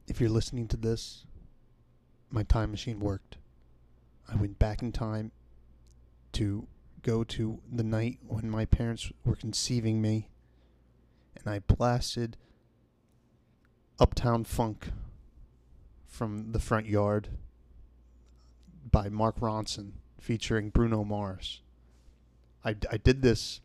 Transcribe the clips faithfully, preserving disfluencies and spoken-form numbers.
if you're listening to this, my time machine worked. I went back in time to go to the night when my parents were conceiving me, and I blasted Uptown Funk from the front yard by Mark Ronson featuring Bruno Mars. I, I did this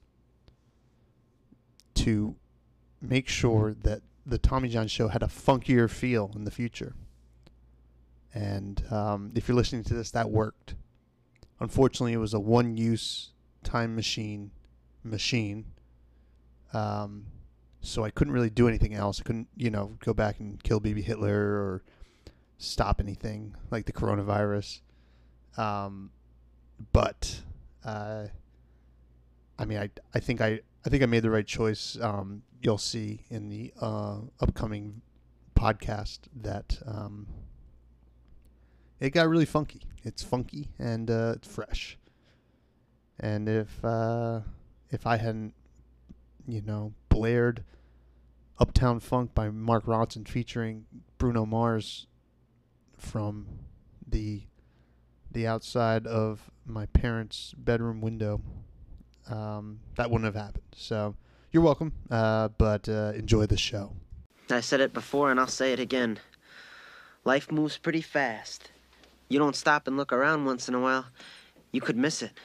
to make sure that the Tommy John Show had a funkier feel in the future. And um, if you're listening to this, that worked. Unfortunately, it was a one-use time machine machine. Um, so I couldn't really do anything else. I couldn't, you know, go back and kill baby Hitler or stop anything like the coronavirus. Um, but uh, I mean, I I think I I think I made the right choice. Um, you'll see in the uh, upcoming podcast that um, it got really funky. It's funky and uh, it's fresh. And if uh, if I hadn't, you know, blared Uptown Funk by Mark Ronson featuring Bruno Mars from the the outside of my parents' bedroom window, um, that wouldn't have happened. So you're welcome, uh, but uh, enjoy the show. I said it before and I'll say it again. Life moves pretty fast. You don't stop and look around once in a while, you could miss it.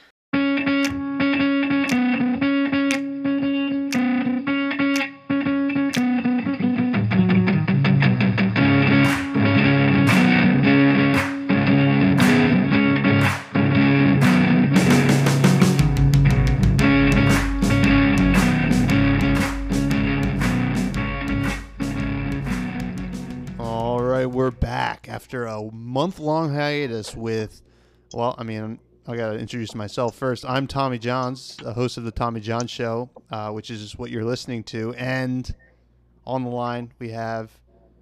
We're back after a month-long hiatus with, well, I mean, I got to introduce myself first. I'm Tommy Johns, the host of the Tommy John Show, uh, which is what you're listening to. And on the line, we have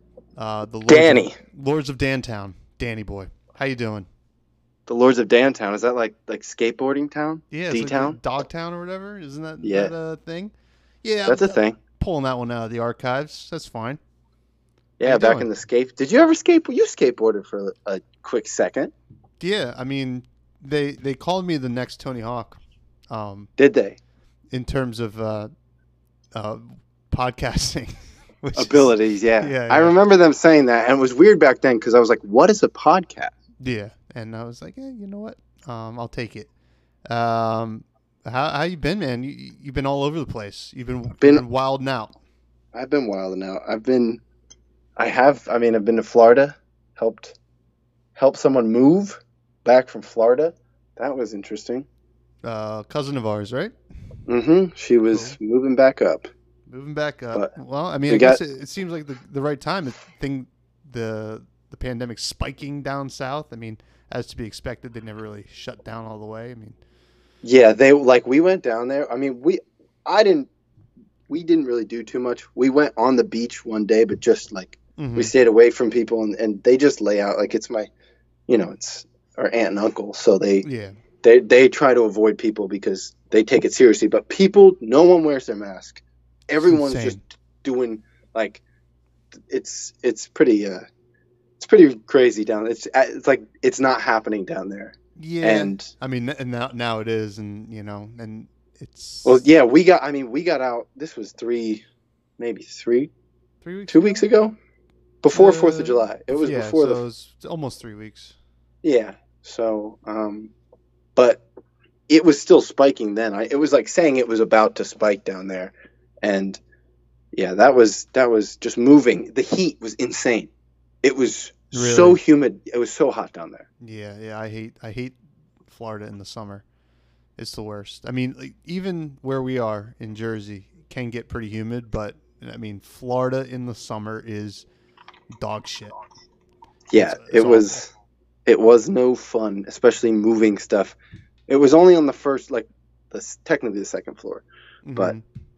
uh, the Lords Danny. Of, Lords of Dantown. Danny boy. How you doing? The Lords of Dantown. Is that like like skateboarding town? Yeah, D-town? like Dogtown or whatever. Isn't that, yeah. that a thing? Yeah. That's I'm, a thing. Pulling that one out of the archives. That's fine. Yeah, back doing? in the skate. Did you ever skate? You skateboarded for a quick second. Yeah, I mean, they they called me the next Tony Hawk. Um, Did they? In terms of uh, uh, podcasting abilities, is, yeah. Yeah, yeah. I remember them saying that, and it was weird back then because I was like, "What is a podcast?" Yeah, and I was like, "Yeah, you know what? Um, I'll take it." Um, how how you been, man? You you've been all over the place. You've been, been, been wilding out. I've been wilding out. I've been. I have. I mean, I've been to Florida, helped help someone move back from Florida. That was interesting. Uh, cousin of ours, right? Mm-hmm. She was cool. moving back up. Moving back up. But well, I mean, we I guess got, it, it seems like the the right time. The thing, the the pandemic spiking down south. I mean, as to be expected, they never really shut down all the way. I mean, yeah, they like we went down there. I mean, we, I didn't. We didn't really do too much. We went on the beach one day, but just like. Mm-hmm. We stayed away from people, and, and they just lay out like it's my, you know, it's our aunt and uncle. So they, yeah. they, they try to avoid people because they take it seriously. But people, no one wears their mask. Everyone's just doing like, it's it's pretty, uh, it's pretty crazy down. It's it's like it's not happening down there. Yeah, and I mean, and now now it is, and you know, and it's. Well, yeah, we got. I mean, we got out. This was three, maybe three. Three weeks Two ago? weeks ago? Before uh, Fourth of July. It was yeah, before so the... it was almost three weeks. Yeah, so, um, but it was still spiking then. I, it was like saying it was about to spike down there. And, yeah, that was that was just moving. The heat was insane. It was really? so humid. It was so hot down there. Yeah, yeah, I hate I hate Florida in the summer. It's the worst. I mean, like, even where we are in Jersey can get pretty humid, but I mean, Florida in the summer is dog shit. Yeah, it's, it's it awful. was. It was no fun, especially moving stuff. It was only on the first, like, the technically the second floor, mm-hmm. but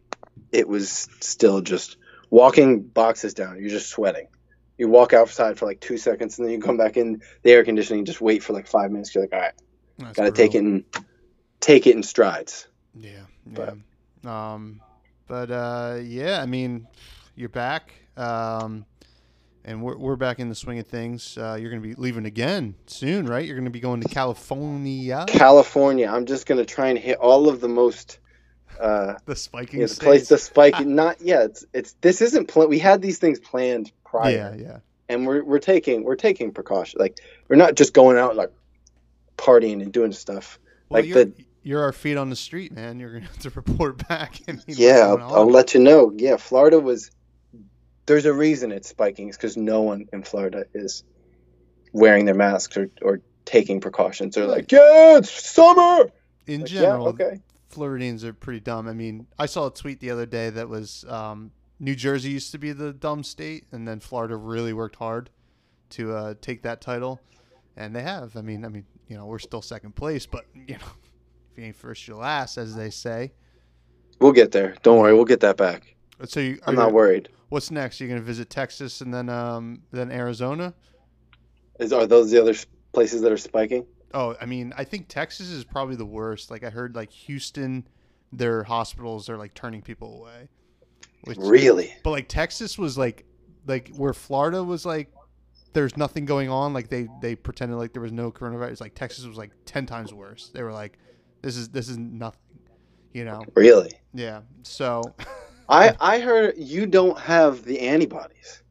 it was still just walking boxes down. You're just sweating. You walk outside for like two seconds, and then you come back in the air conditioning. Just wait for like five minutes. You're like, all right, That's gotta brutal. take it in, take it in strides. Yeah, yeah. But, um, but uh, yeah, I mean, you're back. Um, And we're we're back in the swing of things. Uh, you're going to be leaving again soon, right? You're going to be going to California. California. I'm just going to try and hit all of the most uh, the spiking yeah, the states. place the spiking. Not yeah. It's it's this isn't pl- we had these things planned prior. Yeah, yeah. And we're we're taking we're taking precaution. Like we're not just going out like partying and doing stuff. Well, like you're, the you're our feet on the street, man. You're going to have to report back. And yeah, I'll, I'll let you know. Yeah, Florida was. There's a reason it's spiking. It's because no one in Florida is wearing their masks or, or taking precautions. They're like, yeah, it's summer. In like, general, yeah, okay. Floridians are pretty dumb. I mean, I saw a tweet the other day that was um, New Jersey used to be the dumb state, and then Florida really worked hard to uh, take that title, and they have. I mean, I mean, you know, we're still second place, but you know, if you ain't first, you're last, as they say. We'll get there. Don't worry, we'll get that back. So you, I'm not worried. What's next? You're going to visit Texas and then um, then Arizona? Is Are those the other places that are spiking? Oh, I mean, I think Texas is probably the worst. Like I heard like Houston, their hospitals are like turning people away. Which, really? But like Texas was like like where Florida was like there's nothing going on. Like they, they pretended like there was no coronavirus. Like Texas was like ten times worse. They were like, this is this is nothing, you know? Really? Yeah. So... I, I heard you don't have the antibodies.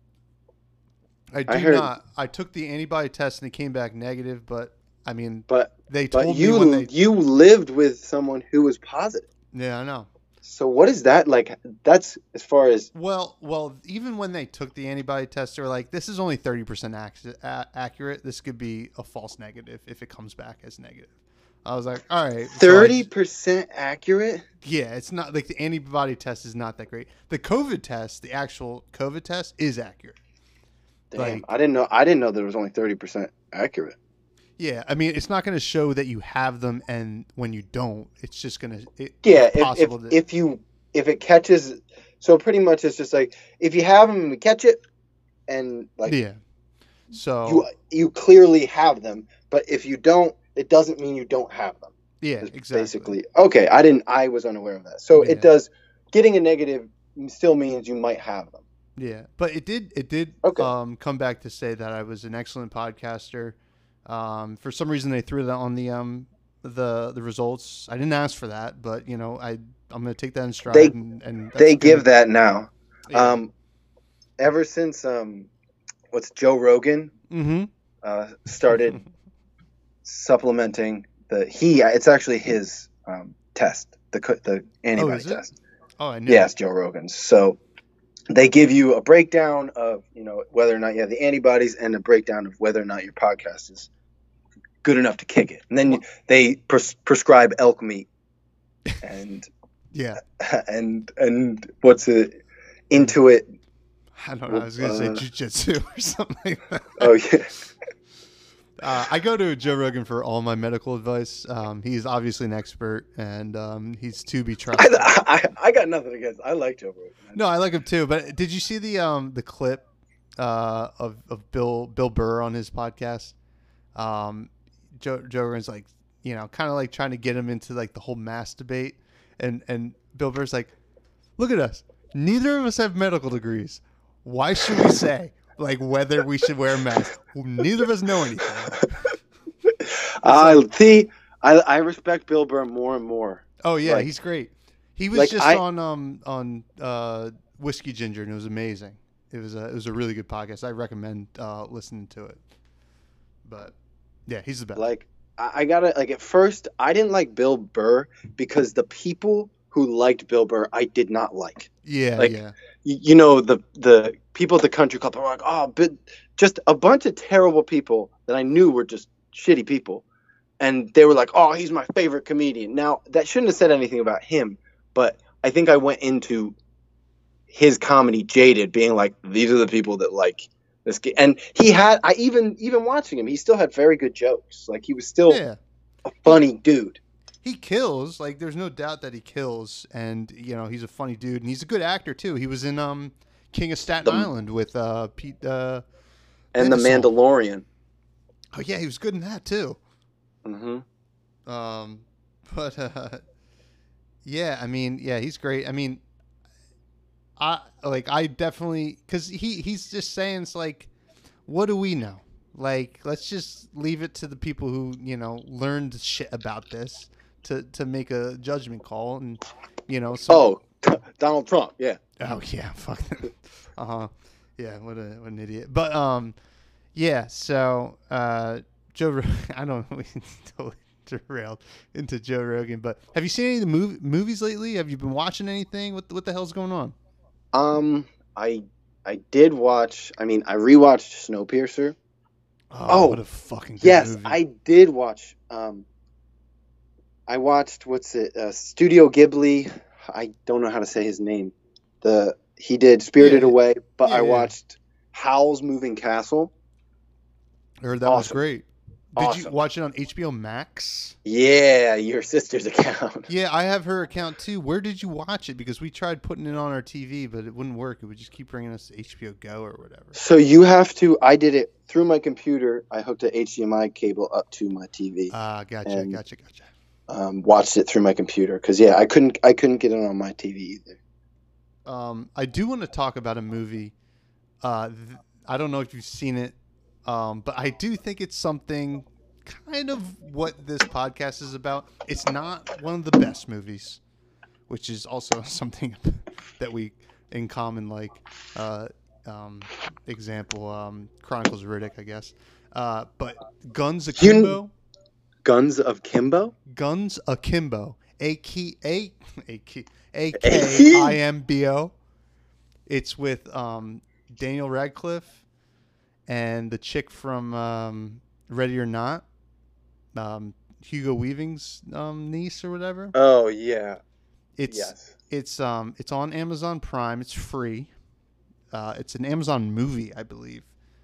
I do I heard, not. I took the antibody test and it came back negative, but I mean, but they told but you, me when they you lived with someone who was positive. Yeah, I know. So what is that like? That's as far as well, well, even when they took the antibody test, they were like, "This is only thirty percent ac- accurate. This could be a false negative if it comes back as negative." I was like, all right. thirty percent so accurate? Yeah, it's not like the antibody test is not that great. The COVID test, the actual COVID test is accurate. Damn, like, I didn't know I didn't know there was only thirty percent accurate. Yeah, I mean, it's not going to show that you have them and when you don't, it's just going it, to Yeah, if if, to... if you if it catches so pretty much it's just like if you have them and we catch it and like Yeah. So you you clearly have them, but if you don't, it doesn't mean you don't have them. Yeah, it's exactly. Basically, okay. I didn't. I was unaware of that. So yeah. It does. Getting a negative still means you might have them. Yeah, but it did. It did okay. um, come back to say that I was an excellent podcaster. Um, for some reason, they threw that on the um, the the results. I didn't ask for that, but you know, I I'm going to take that in stride. They and, and they give that now. Yeah. Um, ever since um, what's Joe Rogan mm-hmm. uh, started supplementing. The he it's actually his um, test the the antibody oh, test. Oh, I knew. Yes, Joe Rogan's. So they give you a breakdown of you know whether or not you have the antibodies and a breakdown of whether or not your podcast is good enough to kick it. And then well, they pres- prescribe elk meat and yeah and and what's it into it. I don't know. I was gonna uh, say jujitsu or something like that. Oh yeah. Uh, I go to Joe Rogan for all my medical advice. Um, he's obviously an expert, and um, he's to be trusted. I, I, I got nothing against. I like Joe Rogan. No, I like him too. But did you see the um, the clip uh, of of Bill Bill Burr on his podcast? Um, Joe Joe Rogan's like, you know, kind of like trying to get him into like the whole mask debate, and and Bill Burr's like, look at us. Neither of us have medical degrees. Why should we say? Like whether we should wear a mask. Neither of us know anything. I uh, see. I I respect Bill Burr more and more. Oh yeah, like, he's great. He was like just I, on um on uh Whiskey Ginger and it was amazing. It was a it was a really good podcast. I recommend uh, listening to it. But yeah, he's the best. Like I, I gotta like at first I didn't like Bill Burr because the people who liked Bill Burr I did not like. Yeah, like, yeah. You, you know the the people at the country club were like, oh, but just a bunch of terrible people that I knew were just shitty people, and they were like, oh, he's my favorite comedian. Now that shouldn't have said anything about him, but I think I went into his comedy jaded, being like, these are the people that like this guy. And he had, I even even watching him, he still had very good jokes. Like he was still yeah. a funny dude. He kills, like there's no doubt that he kills, and you know he's a funny dude, and he's a good actor too. He was in um King of Staten the, Island with uh Pete uh and The Mandalorian. Oh yeah, he was good in that too. Mm-hmm. Um, but uh, yeah, I mean, yeah, he's great. I mean, I like I definitely because he he's just saying it's like, what do we know? Like, let's just leave it to the people who you know learned shit about this to to make a judgment call, and you know. So, oh, Donald Trump, yeah. Oh yeah, fuck. uh huh. Yeah, what a what an idiot. But um, yeah. So uh, Joe, I don't know. We totally derailed into Joe Rogan, but have you seen any of the mov- movies lately? Have you been watching anything? What what the hell's going on? Um, I I did watch. I mean, I rewatched Snowpiercer. Oh, oh what a fucking good yes, movie. I did watch. Um, I watched what's it? Uh, Studio Ghibli. I don't know how to say his name. The he did Spirited Yeah, Away, but yeah, I yeah. watched Howl's Moving Castle. I heard that was Awesome. great. Did you Awesome. watch it on H B O Max? Yeah, your sister's account. Yeah, I have her account too. Where did you watch it? Because we tried putting it on our T V, but it wouldn't work. It would just keep bringing us to H B O Go or whatever. So you have to. I did it through my computer. I hooked an H D M I cable up to my T V. Ah, uh, gotcha, and, gotcha, gotcha. Um, watched it through my computer because yeah, I couldn't. I couldn't get it on my T V either. Um, I do want to talk about a movie. Uh, th- I don't know if you've seen it, um, but I do think it's something kind of what this podcast is about. It's not one of the best movies, which is also something that we in common like. Uh, um, example, um, Chronicles of Riddick, I guess. Uh, but Guns Akimbo. Guns of Kimbo? Guns Akimbo. A K A A K A K I M B O. It's with um, Daniel Radcliffe and the chick from um, Ready or Not, um, Hugo Weaving's um, niece or whatever. Oh yeah, it's yes. It's um it's on Amazon Prime. It's free. Uh, it's an Amazon movie, I believe,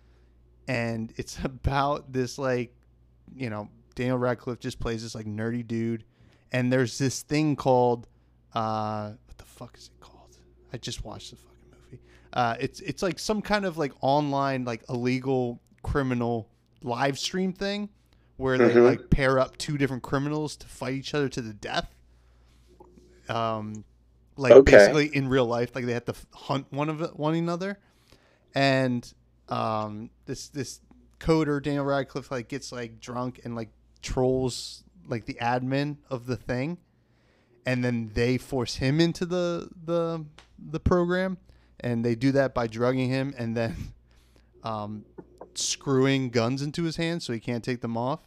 and it's about this like, you know, Daniel Radcliffe just plays this like nerdy dude, and there's this thing called uh, what the fuck is it called? I just watched the fucking movie. Uh, it's it's like some kind of like online like illegal criminal live stream thing where they mm-hmm. like pair up two different criminals to fight each other to the death. Um, like okay. basically in real life, like they have to hunt one of one another, and um, this this coder Daniel Radcliffe like gets like drunk and like trolls like the admin of the thing, and then they force him into the the the program, and they do that by drugging him and then um, screwing guns into his hands so he can't take them off.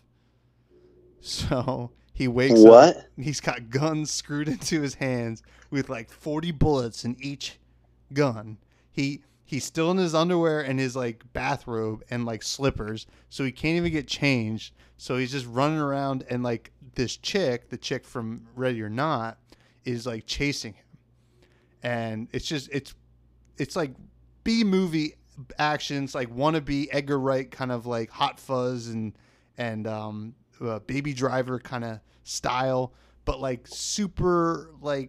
So he wakes what? up. He's got guns screwed into his hands with like forty bullets in each gun. He he's still in his underwear and his like bathrobe and like slippers, so he can't even get changed. So he's just running around, and like this chick, the chick from Ready or Not, is like chasing him. And it's just it's it's like B movie actions, like wannabe Edgar Wright kind of like Hot Fuzz and and um uh, Baby Driver kind of style, but like super like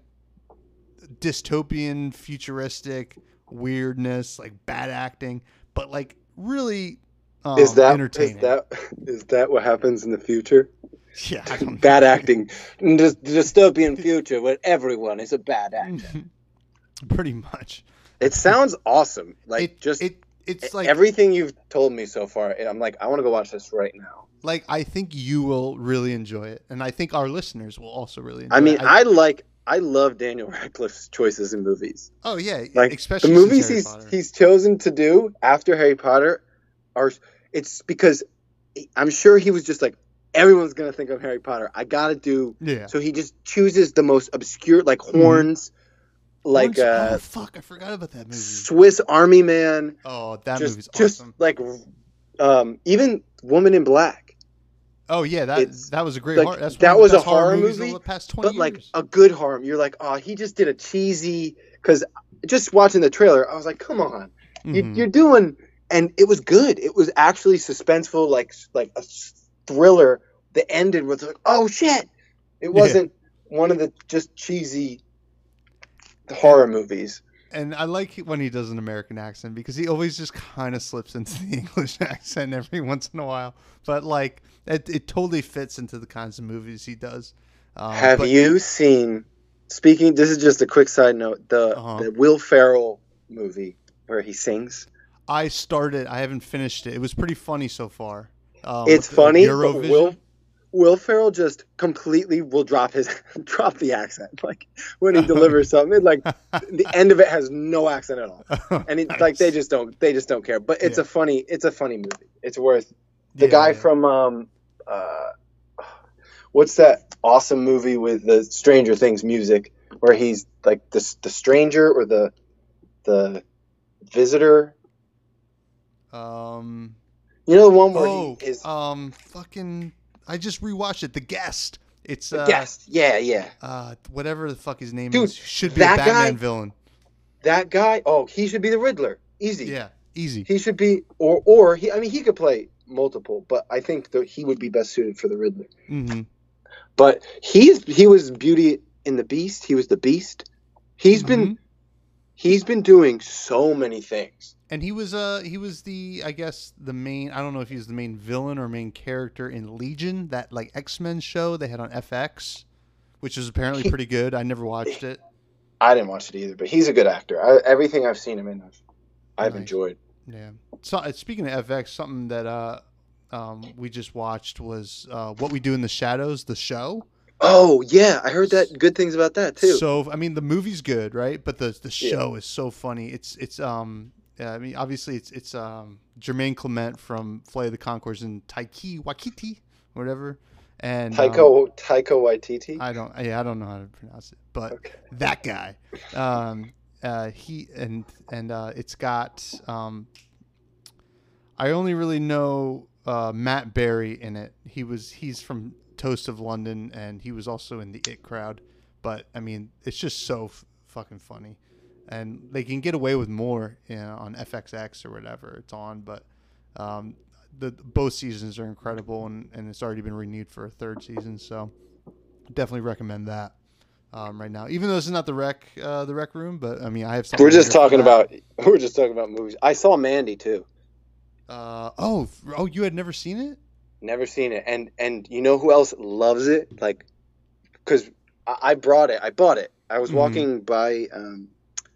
dystopian, futuristic weirdness, like bad acting, but like really um, is that entertaining. Is that is that what happens in the future? Yeah, I don't bad know. acting, the dystopian future where everyone is a bad actor. Pretty much. It sounds awesome. Like it, just it, it's like everything you've told me so far. I'm like, I want to go watch this right now. Like, I think you will really enjoy it, and I think our listeners will also really enjoy I mean, it. I, I like, I love Daniel Radcliffe's choices in movies. Oh yeah, like especially the movies Harry he's Potter. he's chosen to do after Harry Potter are. It's because I'm sure he was just like, everyone's gonna think of Harry Potter. I gotta do. Yeah. So he just chooses the most obscure, like horns, mm-hmm. like horns? uh, oh fuck, I forgot about that movie. Swiss Army Man. Oh, that just, movie's just awesome. like, um, even Woman in Black. Oh yeah, that It's, that was a great like, horror. That's that one of was the a best horror, horror movies movie, of the past twenty but years. like a good horror. You're like, oh, he just did a cheesy. Because just watching the trailer, I was like, come on, mm-hmm. you, you're doing, and it was good. It was actually suspenseful, like like a thriller that ended with like, oh shit, it wasn't yeah. one of the just cheesy horror movies. And I like when he does an American accent because he always just kind of slips into the English accent every once in a while. But like it, it totally fits into the kinds of movies he does. Um, Have but, you seen speaking, this is just a quick side note. The Uh-huh. the Will Ferrell movie where he sings. I started. I haven't finished it. It was pretty funny so far. Um, It's with the- like, funny, but Eurovision. Will Will Ferrell just completely will drop his drop the accent. Like when he delivers something, like the end of it has no accent at all. And it's like they just don't they just don't care. But it's Yeah. a funny it's a funny movie. It's worth the Yeah, guy yeah. from um uh what's that awesome movie with the Stranger Things music where he's like the the stranger or the the visitor. Um. You know the one where Oh. he is Um. Fucking. I just rewatched it. The Guest. It's the uh. guest. Yeah, yeah. Uh. Whatever the fuck his name Dude, is. Should be that a Batman guy- villain. That guy, oh, he should be the Riddler. Easy. Yeah. Easy. He should be, or or he. I mean, he could play multiple, but I think that he would be best suited for the Riddler. Mm-hmm. But he's he was Beauty and the Beast. He was the Beast. He's Mhm. been he's been doing so many things. And he was uh he was the I guess the main I don't know if he was the main villain or main character in Legion, that like X-Men show they had on F X, which is apparently He- pretty good. I never watched it. I didn't watch it either, but he's a good actor. I, everything I've seen him in, I've, I've Nice. enjoyed. Yeah. So uh, speaking of F X, something that uh um we just watched was uh What We Do in the Shadows, the show. Oh yeah, I heard that good things about that too. So I mean the movie's good, right? But the the Yeah. show is so funny. It's it's um yeah, I mean obviously it's it's um Jermaine Clement from Flight of the Conchords and Taiki Wakiti, whatever. And um, Taika Taika Waititi. I don't yeah, I don't know how to pronounce it. But Okay. that guy. Um uh he and and uh it's got um I only really know uh Matt Berry in it. He was he's from Toast of London, and he was also in the It Crowd. But I mean, it's just so f- fucking funny, and they can get away with more, you know, on F X X or whatever it's on. But um, the both seasons are incredible, and, and it's already been renewed for a third season. So definitely recommend that um, right now. Even though this is not the rec uh, the rec room, but I mean, I have something. We're just here for talking that. about we're just talking about movies. I saw Mandy too. Uh, oh f- oh, you had never seen it? Never seen it, and and you know who else loves it? Like, because I, I brought it, I bought it. I was Mhm. walking by. Um,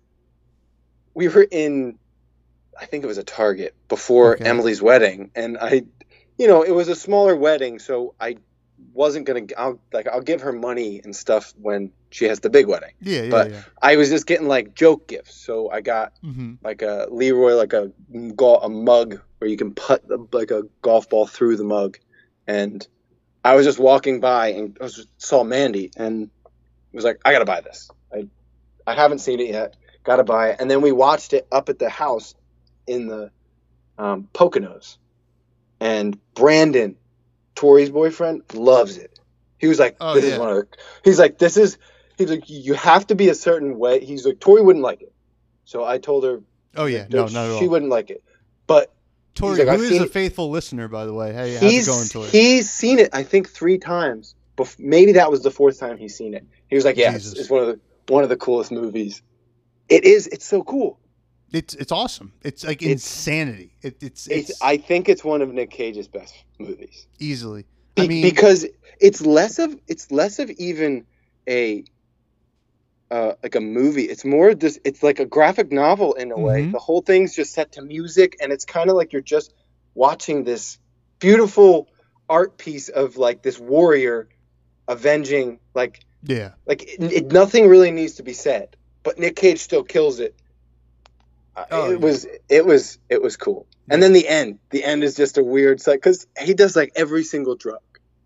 we were in, I think it was a Target before Okay. Emily's wedding, and I, you know, it was a smaller wedding, so I wasn't gonna. I'll like I'll give her money and stuff when she has the big wedding. Yeah, yeah, But- yeah. I was just getting like joke gifts, so I got Mm-hmm. like a Leroy, like a gol- a mug where you can put the, like a golf ball through the mug, and I was just walking by and I was, saw Mandy and was like, I gotta buy this. I I haven't seen it yet, gotta buy it. And then we watched it up at the house in the um, Poconos, and Brandon, Tori's boyfriend, loves it. He was like, Oh, this yeah. is one of the. He's like, this is. He's like, you have to be a certain way. He's like, Tori wouldn't like it. So I told her Oh yeah, that no, not at all. she wouldn't like it. But Tori, like, I've who is seen a it- faithful listener, by the way. Hey, how's it he's going, Tori? he's seen it, I think, three times. Bef- maybe that was the fourth time he's seen it. He was like, "Yeah, it's, Jesus. it's one of the one of the coolest movies." It is. It's so cool. It's it's awesome. It's like It's- insanity. It, it's it's, It's. I think it's one of Nick Cage's best movies. easily. Be- I mean, because it's less of it's less of even a uh, like a movie. It's more this. It's like a graphic novel in a way. Mhm. The whole thing's just set to music, and it's kind of like you're just watching this beautiful art piece of like this warrior avenging like yeah, like it, it, nothing really needs to be said, but Nick Cage still kills it. Uh, Oh, it yeah. was it was it was cool. And then the end, the end is just a weird like because he does like every single drug.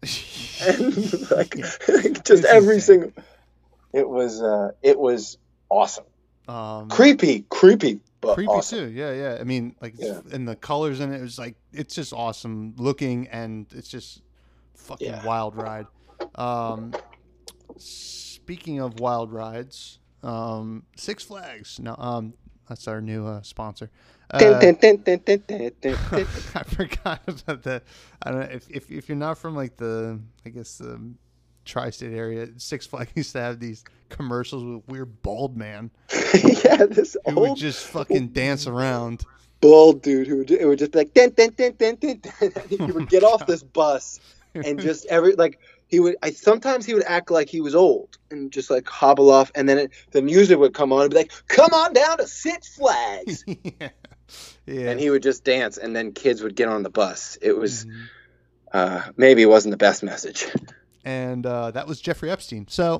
And like, Yeah. just It's every insane. single. It was uh, it was awesome, um, creepy, creepy, but creepy awesome. too. Yeah, yeah. I mean, like, it's- and the colors in it was like it's just awesome looking, and it's just fucking Yeah. wild ride. Um, speaking of wild rides, um, Six Flags. No, um, that's our new uh, sponsor. Dun, Uh, dun, dun, dun, dun, dun, dun, dun. I forgot about that. I don't know if, if if you're not from like the I guess the tri-state area, Six Flags used to have these commercials with a weird bald man Yeah, this who would old just fucking dance around. bald dude who would, ju- it would just be like dun, dun, dun, dun, dun, dun. He would get off this bus and just every like he would. I sometimes he would act like he was old and just like hobble off, and then it, the music would come on and be like, "Come on down to Six Flags," yeah. yeah. and he would just dance, and then kids would get on the bus. It was mm-hmm. uh, maybe it wasn't the best message. And uh, that was Jeffrey Epstein. So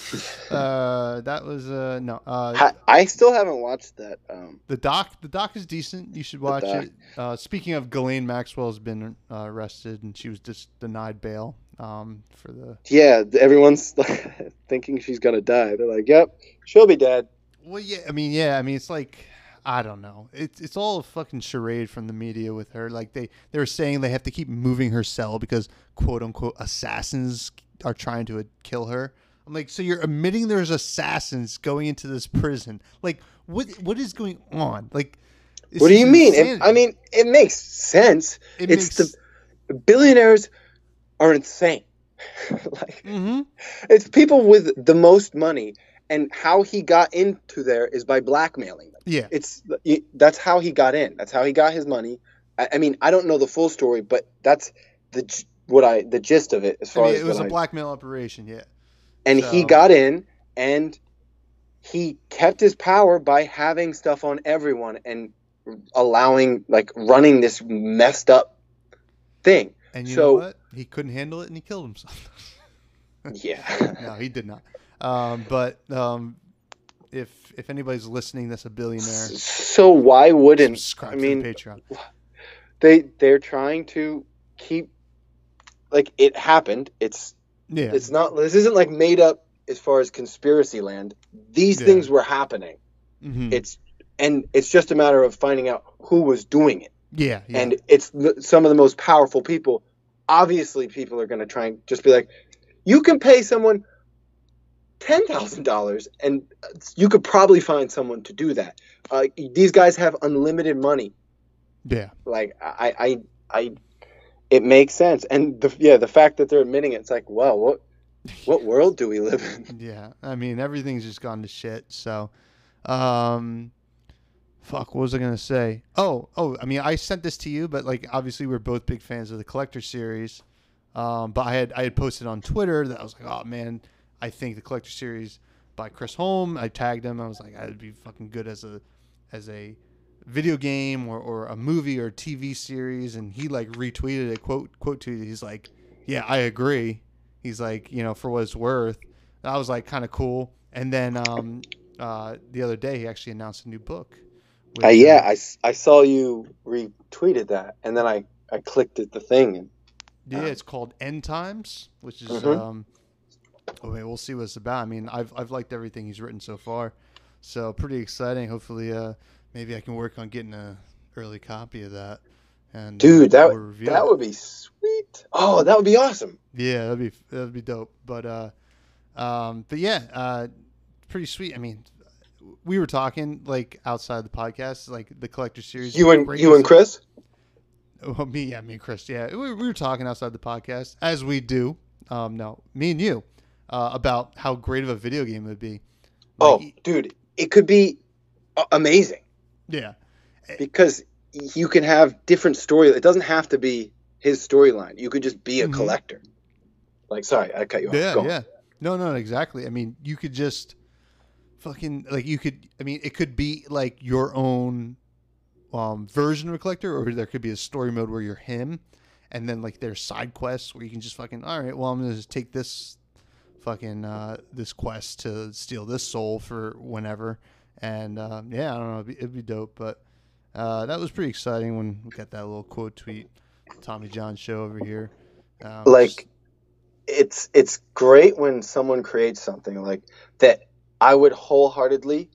uh, that was uh, no. Uh, I, I still haven't watched that. Um, the doc, the doc is decent. You should watch it. Uh, speaking of, Ghislaine Maxwell has been uh, arrested, and she was just denied bail um, for the. Yeah, everyone's thinking she's gonna die. They're like, "Yep, she'll be dead." Well, yeah. I mean, yeah. I mean, it's like. I don't know. It's it's all a fucking charade from the media with her. Like they, they were saying they have to keep moving her cell because quote unquote assassins are trying to kill her. I'm like, so you're admitting there's assassins going into this prison? Like, what what is going on? Like, what do you mean? It, I mean, it makes sense. It it's makes... the billionaires are insane. like, mm-hmm. It's people with the most money. And how he got into there is by blackmailing them. Yeah, it's that's how he got in. That's how he got his money. I, I mean, I don't know the full story, but that's the what I the gist of it. As far I mean, as it was a I, blackmail operation, yeah. And so. he got in, and he kept his power by having stuff on everyone and allowing, like, running this messed up thing. And you so, know what? He couldn't handle it, and he killed himself. yeah. No, he did not. Um, but um, if if anybody's listening that's a billionaire, so why wouldn't subscribe I mean to the Patreon? They they're trying to keep like it happened. It's yeah. It's not. This isn't like made up as far as conspiracy land. These yeah. things were happening. Mm-hmm. It's and it's just a matter of finding out who was doing it. Yeah, yeah. And it's the, some of the most powerful people. Obviously, people are going to try and just be like, you can pay someone ten thousand dollars, and you could probably find someone to do that. Uh, these guys have unlimited money. Yeah. Like I, I, I, it makes sense. And the yeah, the fact that they're admitting it, it's like, well, what, what world do we live in? Yeah, I mean everything's just gone to shit. So, um, fuck, what was I gonna say? Oh, oh, I mean I sent this to you, but like obviously we're both big fans of the Collector series. Um, but I had I had posted on Twitter that I was like, oh man, I think the Collector series by Chris Holm. I tagged him. I was like, I'd be fucking good as a as a video game or, or a movie or T V series. And he like retweeted it, quote quote tweeted. He's like, yeah, I agree. He's like, you know, for what it's worth. That was like kind of cool. And then um, uh, the other day he actually announced a new book. Which, uh, yeah, uh, I, I saw you retweeted that, and then I, I clicked at the thing. And, yeah, um, it's called End Times, which is mm-hmm. um, okay. We'll see what it's about. I mean, I've I've liked everything he's written so far, so pretty exciting. Hopefully, uh, maybe I can work on getting a early copy of that. And dude, that we'll would that it. would be sweet. Oh, that would be awesome. Yeah, that'd be that'd be dope. But uh, um, but yeah, uh, pretty sweet. I mean, we were talking like outside the podcast, like the Collector series. You and you and Chris. Well, me, yeah, me and Chris, yeah. We, we were talking outside the podcast, as we do. Um, no, me and you, uh, about how great of a video game it would be. Like, oh, dude, it could be amazing. Yeah. Because you can have different story. It doesn't have to be his storyline. You could just be a mm-hmm. collector. Like, sorry, I cut you off. Yeah, Go yeah. on. No, no, exactly. I mean, you could just fucking, like, you could, I mean, it could be like your own Um, version of a collector, or there could be a story mode where you're him, and then like there's side quests where you can just fucking, all right, well, I'm gonna just take this fucking uh, this quest to steal this soul for whenever, and uh, yeah, I don't know, it'd be, it'd be dope, but uh, that was pretty exciting when we got that little quote tweet, Tommy John show over here. Um, like, just, it's it's great when someone creates something like that. I would wholeheartedly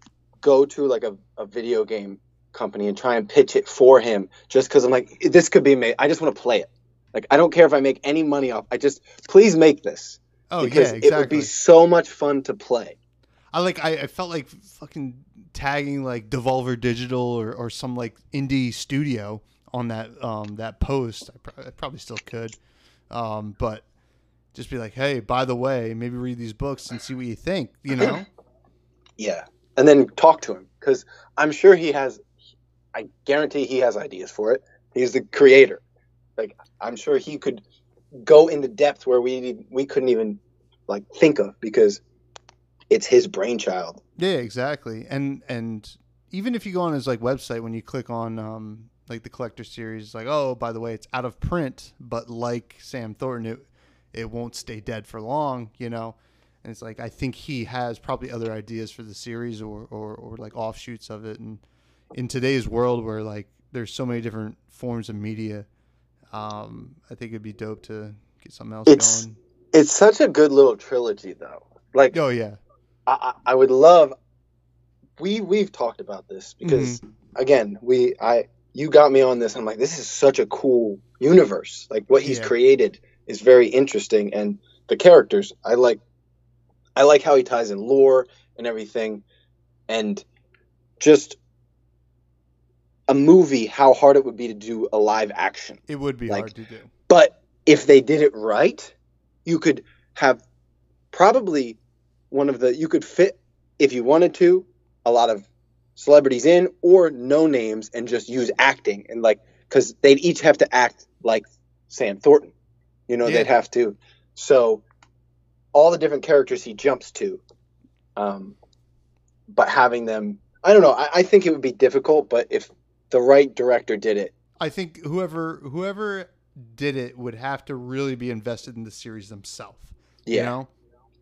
go to like a, a video game company and try and pitch it for him, just because I'm like, this could be made. I just want to play it. Like, I don't care if I make any money off. I just, please make this. Oh, because yeah, exactly. It would be so much fun to play. I like. I, I felt like fucking tagging like Devolver Digital or, or some like indie studio on that um that post. I, pr- I probably still could, um, but just be like, hey, by the way, maybe read these books and see what you think. You know? Yeah, and then talk to him, because I'm sure he has. I guarantee he has ideas for it. He's the creator. Like, I'm sure he could go into depth where we we couldn't even like think of because it's his brainchild. Yeah, exactly. And and even if you go on his like website, when you click on um like the collector series, it's like, oh, by the way, it's out of print, but like Sam Thornton, it it won't stay dead for long, you know. And it's like I think he has probably other ideas for the series or or, or like offshoots of it. And in today's world where like there's so many different forms of media, um, I think it'd be dope to get something else it's, going. It's such a good little trilogy, though. Like, oh yeah, I, I would love. We we've talked about this because mm-hmm. again, we I you got me on this. I'm like, this is such a cool universe. Like what he's yeah. created is very interesting, and the characters I like. I like how he ties in lore and everything, and just a movie. How hard it would be to do a live action. It would be like, hard to do, but if they did it right, you could have probably one of the you could fit if you wanted to a lot of celebrities in or no names and just use acting and like because they'd each have to act like Sam Thornton, you know, yeah. they'd have to. So all the different characters he jumps to, um, but having them, I don't know. I, I think it would be difficult, but if the right director did it, I think whoever whoever did it would have to really be invested in the series themselves. Yeah. You know?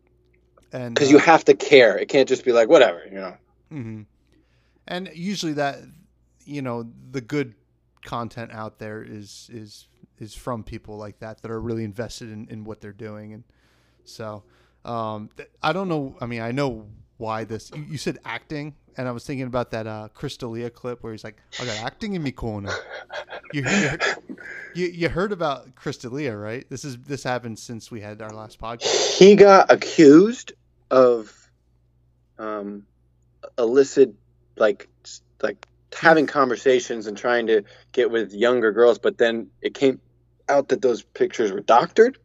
And because uh, you have to care. It can't just be like whatever, you know. Mm-hmm. And usually that, you know, the good content out there is is is from people like that that are really invested in, in what they're doing. And so um, th- I don't know. I mean, I know why this. You, you said acting, and I was thinking about that uh, Chris D'Elia clip where he's like, "I got acting in me corner." You, you, you you heard about Chris D'Elia, right? This is this happened since we had our last podcast. He got accused of um, illicit, like like having conversations and trying to get with younger girls, but then it came out that those pictures were doctored.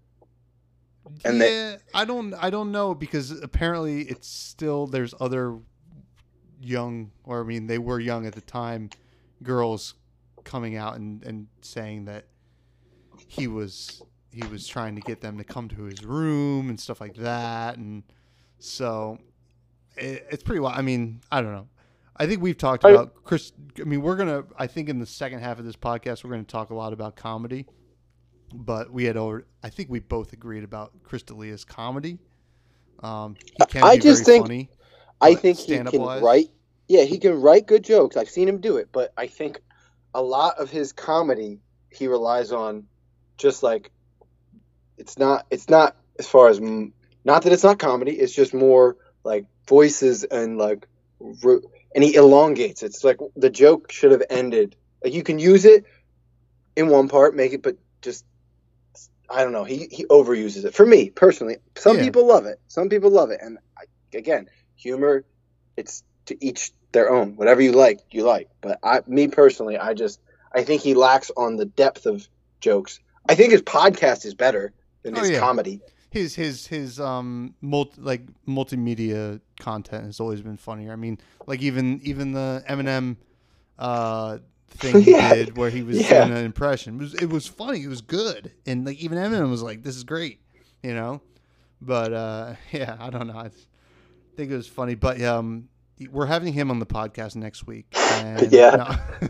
And yeah, they, I don't I don't know because apparently it's still there's other young, or I mean they were young at the time, girls coming out and, and saying that he was he was trying to get them to come to his room and stuff like that, and so it, it's pretty wild. I mean, I don't know. I think we've talked about Chris. I mean, we're gonna. I think in the second half of this podcast, we're gonna talk a lot about comedy. But we had over. I think we both agreed about Chris D'Elia's comedy. Um, he can I be just very think. funny, I think he can wise. write. Yeah, he can write good jokes. I've seen him do it, but I think a lot of his comedy he relies on, just like it's not. It's not as far as not that it's not comedy. It's just more like voices and like. And he elongates. It's like the joke should have ended. Like you can use it in one part, make it, but just I don't know. He he overuses it. For me personally, some yeah. people love it. Some people love it. And I, again, humor, it's to each their own. Whatever you like, you like. But I, me personally, I just I think he lacks on the depth of jokes. I think his podcast is better than his oh, yeah. comedy. His his his um multi, like multimedia content has always been funnier. I mean, like even even the Eminem uh thing he yeah. did where he was yeah. doing an impression. It was it was funny. It was good, and like even Eminem was like, "This is great," you know. But uh, yeah, I don't know. I think it was funny. But um, we're having him on the podcast next week. And yeah. No.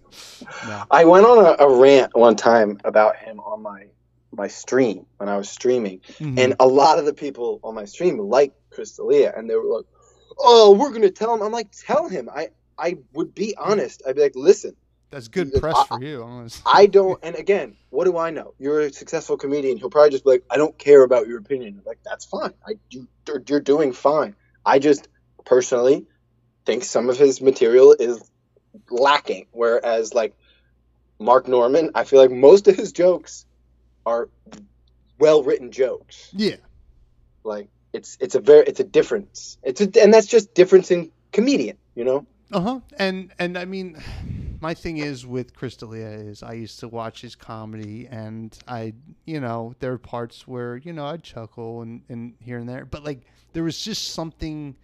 no. I went on a, a rant one time about him on my. my stream when I was streaming, mm-hmm. and a lot of the people on my stream like Chris D'Elia, and they were like, "Oh, we're gonna tell him." I'm like, "Tell him." I I would be honest. I'd be like, "Listen, that's good press I, for you." Honestly. I don't. And again, what do I know? You're a successful comedian. He'll probably just be like, "I don't care about your opinion." I'm like, that's fine. I you you're doing fine. I just personally think some of his material is lacking, whereas like Mark Norman, I feel like most of his jokes are well-written jokes. Yeah. Like it's it's a very it's a difference. It's a, and that's just difference in comedian, you know? Uh-huh. And and I mean my thing is with Chris D'Elia is I used to watch his comedy and I, you know, there were parts where, you know, I'd chuckle and, and here and there, but like there was just something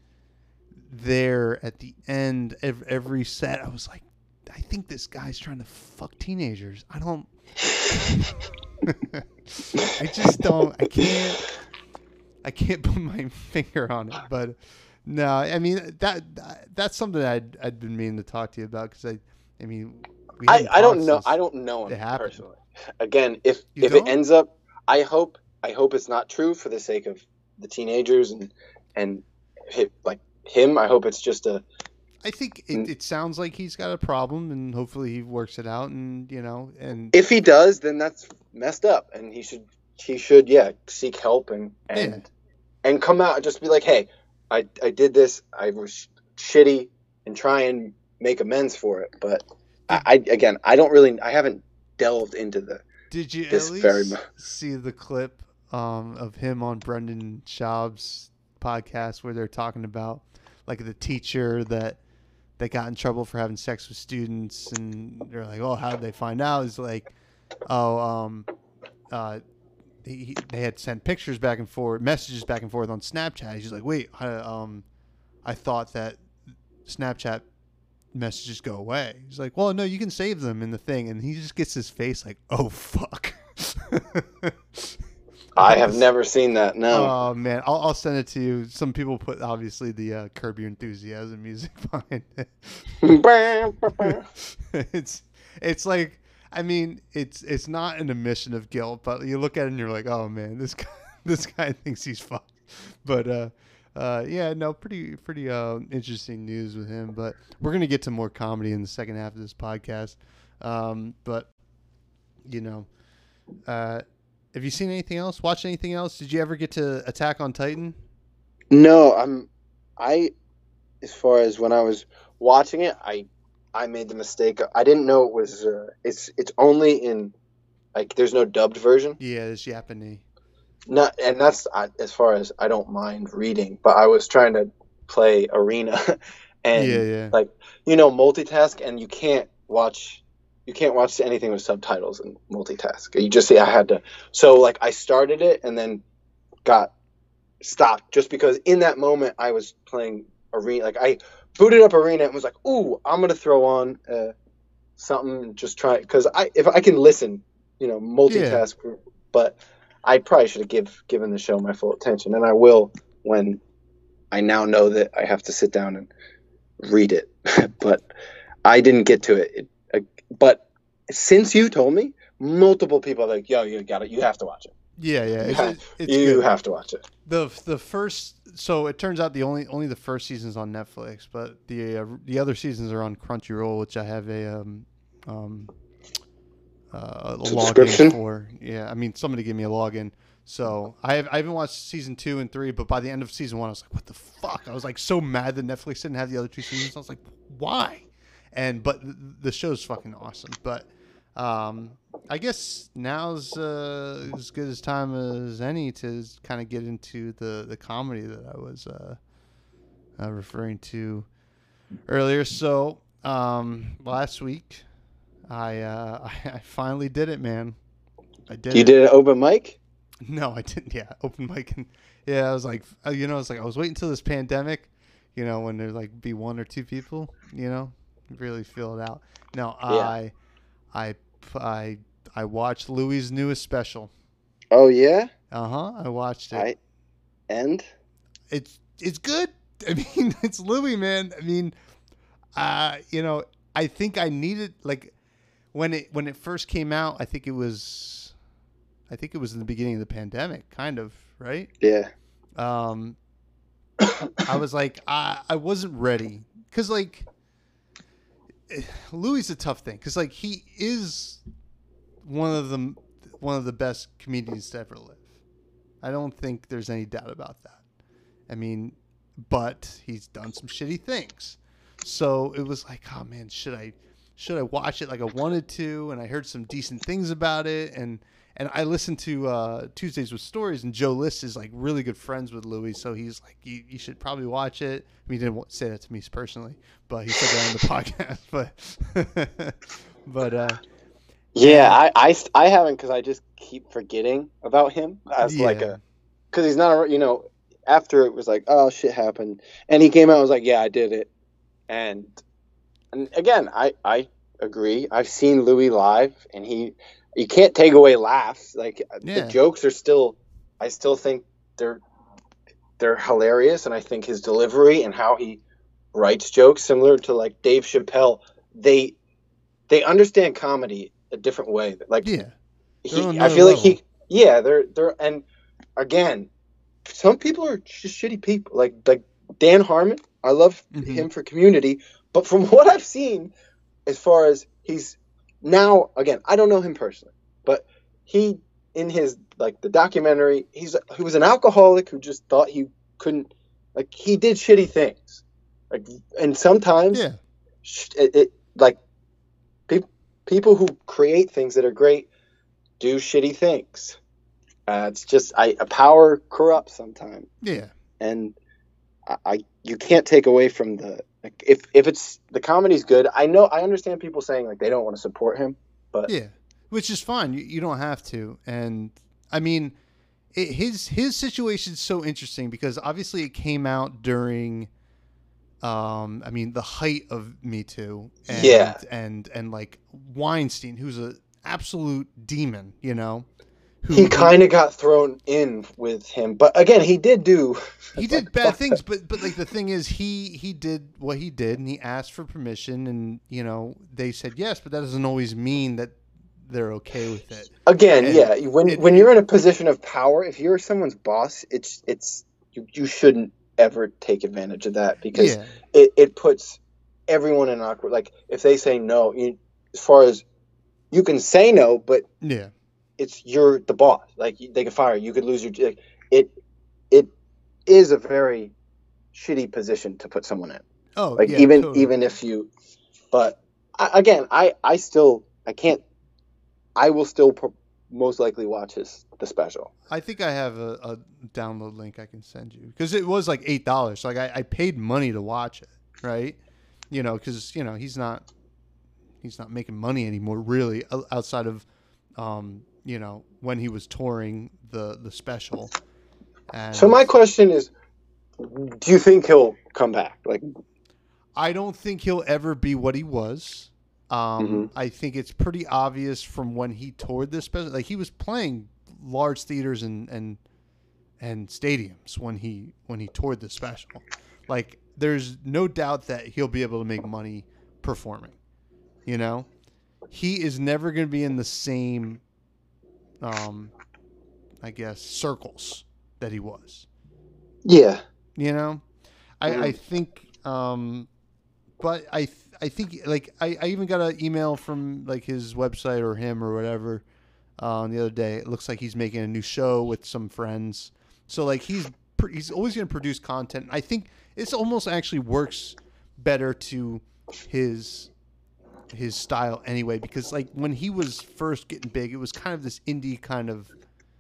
there at the end of every set. I was like, I think this guy's trying to fuck teenagers. I don't I just don't. I can't. I can't put my finger on it, but no. I mean that, that that's something I'd I'd been meaning to talk to you about because I, I mean, we I, hadn't I don't talked know. since I don't know him it happened. personally. Again, if You if don't? it ends up, I hope I hope it's not true for the sake of the teenagers and and hi- like him. I hope it's just a. I think it, it sounds like he's got a problem, and hopefully he works it out, and you know, and If he does, then that's messed up, and he should he should yeah seek help and and Yeah. and come out and just be like, hey, I I did this. I was shitty, and try and make amends for it. But I, I again, I don't really. I haven't delved into the. did you this at least very mu- see the clip um, of him on Brendan Schaub's podcast where they're talking about like the teacher that that got in trouble for having sex with students, and they're like, "Oh, how did they find out?" It's like, "Oh, um, uh, he, they had sent pictures back and forth, messages back and forth on Snapchat." He's like, "Wait, I, um, I thought that Snapchat messages go away." He's like, "Well, no, you can save them in the thing," and he just gets his face like, "Oh fuck." I have never seen that. No. Oh man, I'll, I'll send it to you. Some people put obviously the uh, Curb Your Enthusiasm music behind it. it's it's like, I mean, it's it's not an admission of guilt, but you look at it and you're like, oh man, this guy this guy thinks he's fucked. But uh, uh, yeah, no, pretty pretty uh, interesting news with him. But we're gonna get to more comedy in the second half of this podcast. Um, but you know, uh. Have you seen anything else? Watched anything else? Did you ever get to Attack on Titan? No, I'm. I, as far as when I was watching it, I, I made the mistake. I didn't know it was. Uh, it's it's only in, like, there's no dubbed version. Yeah, it's Japanese. Not, and that's I, as far as I don't mind reading, but I was trying to play Arena, and Yeah, yeah. like you know multitask, and you can't watch. You can't watch anything with subtitles and multitask. You just see I had to. So like I started it and then got stopped just because in that moment I was playing Arena. Like I booted up Arena and was like, "Ooh, I'm gonna throw on uh, something and just try." Because I if I can listen, you know, multitask. Yeah. But I probably should have give given the show my full attention, and I will when I now know that I have to sit down and read it. But I didn't get to it. it But since you told me, multiple people are like, "Yo, you got it. You have to watch it." Yeah, yeah, you, it's, have, it's you good. have to watch it. the The first, so it turns out the only only the first season's on Netflix, but the uh, the other seasons are on Crunchyroll, which I have a um um uh, a login for. Yeah, I mean somebody gave me a login, so I have I haven't watched season two and three, but by the end of season one, I was like, "What the fuck?" I was like so mad that Netflix didn't have the other two seasons. I was like, "Why?" And but the show's fucking awesome. But um, I guess now's uh, as good as time as any to kind of get into the, the comedy that I was uh, uh, referring to earlier. So um, last week, I, uh, I I finally did it, man. I did. You it. did an open mic? No, I didn't. Yeah, open mic. And, yeah, I was like, you know, I was like, I was waiting until this pandemic, you know, when there'd like be one or two people, you know. Really feel it out. No, yeah. I, I, I, I watched Louis' newest special. Oh yeah. Uh huh. I watched it. I, and it's it's good. I mean, it's Louis, man. I mean, uh, you know, I think I needed like when it when it first came out. I think it was, I think it was in the beginning of the pandemic, kind of, right? Yeah. Um, I was like, I I wasn't ready because like. Louis is a tough thing because like he is one of the one of the best comedians to ever live. I don't think there's any doubt about that. I mean, but he's done some shitty things. So it was like, oh man, should I should I watch it like I wanted to? And I heard some decent things about it, and and I listened to uh, Tuesdays with Stories, and Joe List is like really good friends with Louis, so he's like, you, you should probably watch it. I mean, he didn't say that to me personally, but he said that on the podcast. But but uh, yeah, I, I, I haven't because I just keep forgetting about him as yeah. like a because he's not a you know after it was like oh shit happened and he came out and was like yeah I did it and and again I I agree. I've seen Louis live, and he you can't take away laughs. Like Yeah. the jokes are still, I still think they're they're hilarious, and I think his delivery and how he writes jokes, similar to like Dave Chappelle, they they understand comedy a different way. Like Yeah. he, on I another feel like level. he, yeah, they're they're and again, some people are just shitty people. Like like Dan Harmon, I love Mhm. him for Community, but from what I've seen, as far as he's now, again, I don't know him personally, but he in his like the documentary, he's he was an alcoholic who just thought he couldn't, like he did shitty things, like and sometimes Yeah. it, it like people people who create things that are great do shitty things. Uh, it's just I a power corrupts sometimes, Yeah. and I, I you can't take away from the like, if if it's the comedy's good. I know I understand people saying like they don't want to support him, but Yeah. Which is fine. You, you don't have to. And I mean, it, his his situation is so interesting because obviously it came out during, um, I mean, the height of Me Too, and Yeah. and and like Weinstein, who's a absolute demon, you know. Who, he kind of got thrown in with him, but again, he did do. He did like, bad things, but but like the thing is, he he did what he did, and he asked for permission, and you know they said yes, but that doesn't always mean that they're okay with it. Again, And yeah, when it, when it, you're in a position of power, if you're someone's boss, it's it's you, you shouldn't ever take advantage of that because yeah. it, it puts everyone in an awkward. Like if they say no, you, as far as you can say no, but yeah, it's you're the boss. Like they could fire you. You could lose your. Like, it it is a very shitty position to put someone in. oh Like yeah, even totally. even if you, but I, again, I I still I can't. I will still pro- most likely watch his the special. I think I have a, a download link I can send you because it was like eight dollars. So like I, I paid money to watch it, right? You know, because you know he's not he's not making money anymore, really, outside of, um, you know, when he was touring the the special. And So my question is, do you think he'll come back? Like, I don't think he'll ever be what he was. Um, mm-hmm. I think it's pretty obvious from when he toured this special. Like he was playing large theaters and and and stadiums when he when he toured the special. Like there's no doubt that he'll be able to make money performing. You know, he is never going to be in the same, um, I guess, circles that he was. Yeah. You know, I Mm-hmm. I think. Um, But I, th- I think like I, I even got an email from like his website or him or whatever uh, the other day. It looks like he's making a new show with some friends. So like he's pr- he's always going to produce content. I think it's almost actually works better to his his style anyway because like when he was first getting big, it was kind of this indie kind of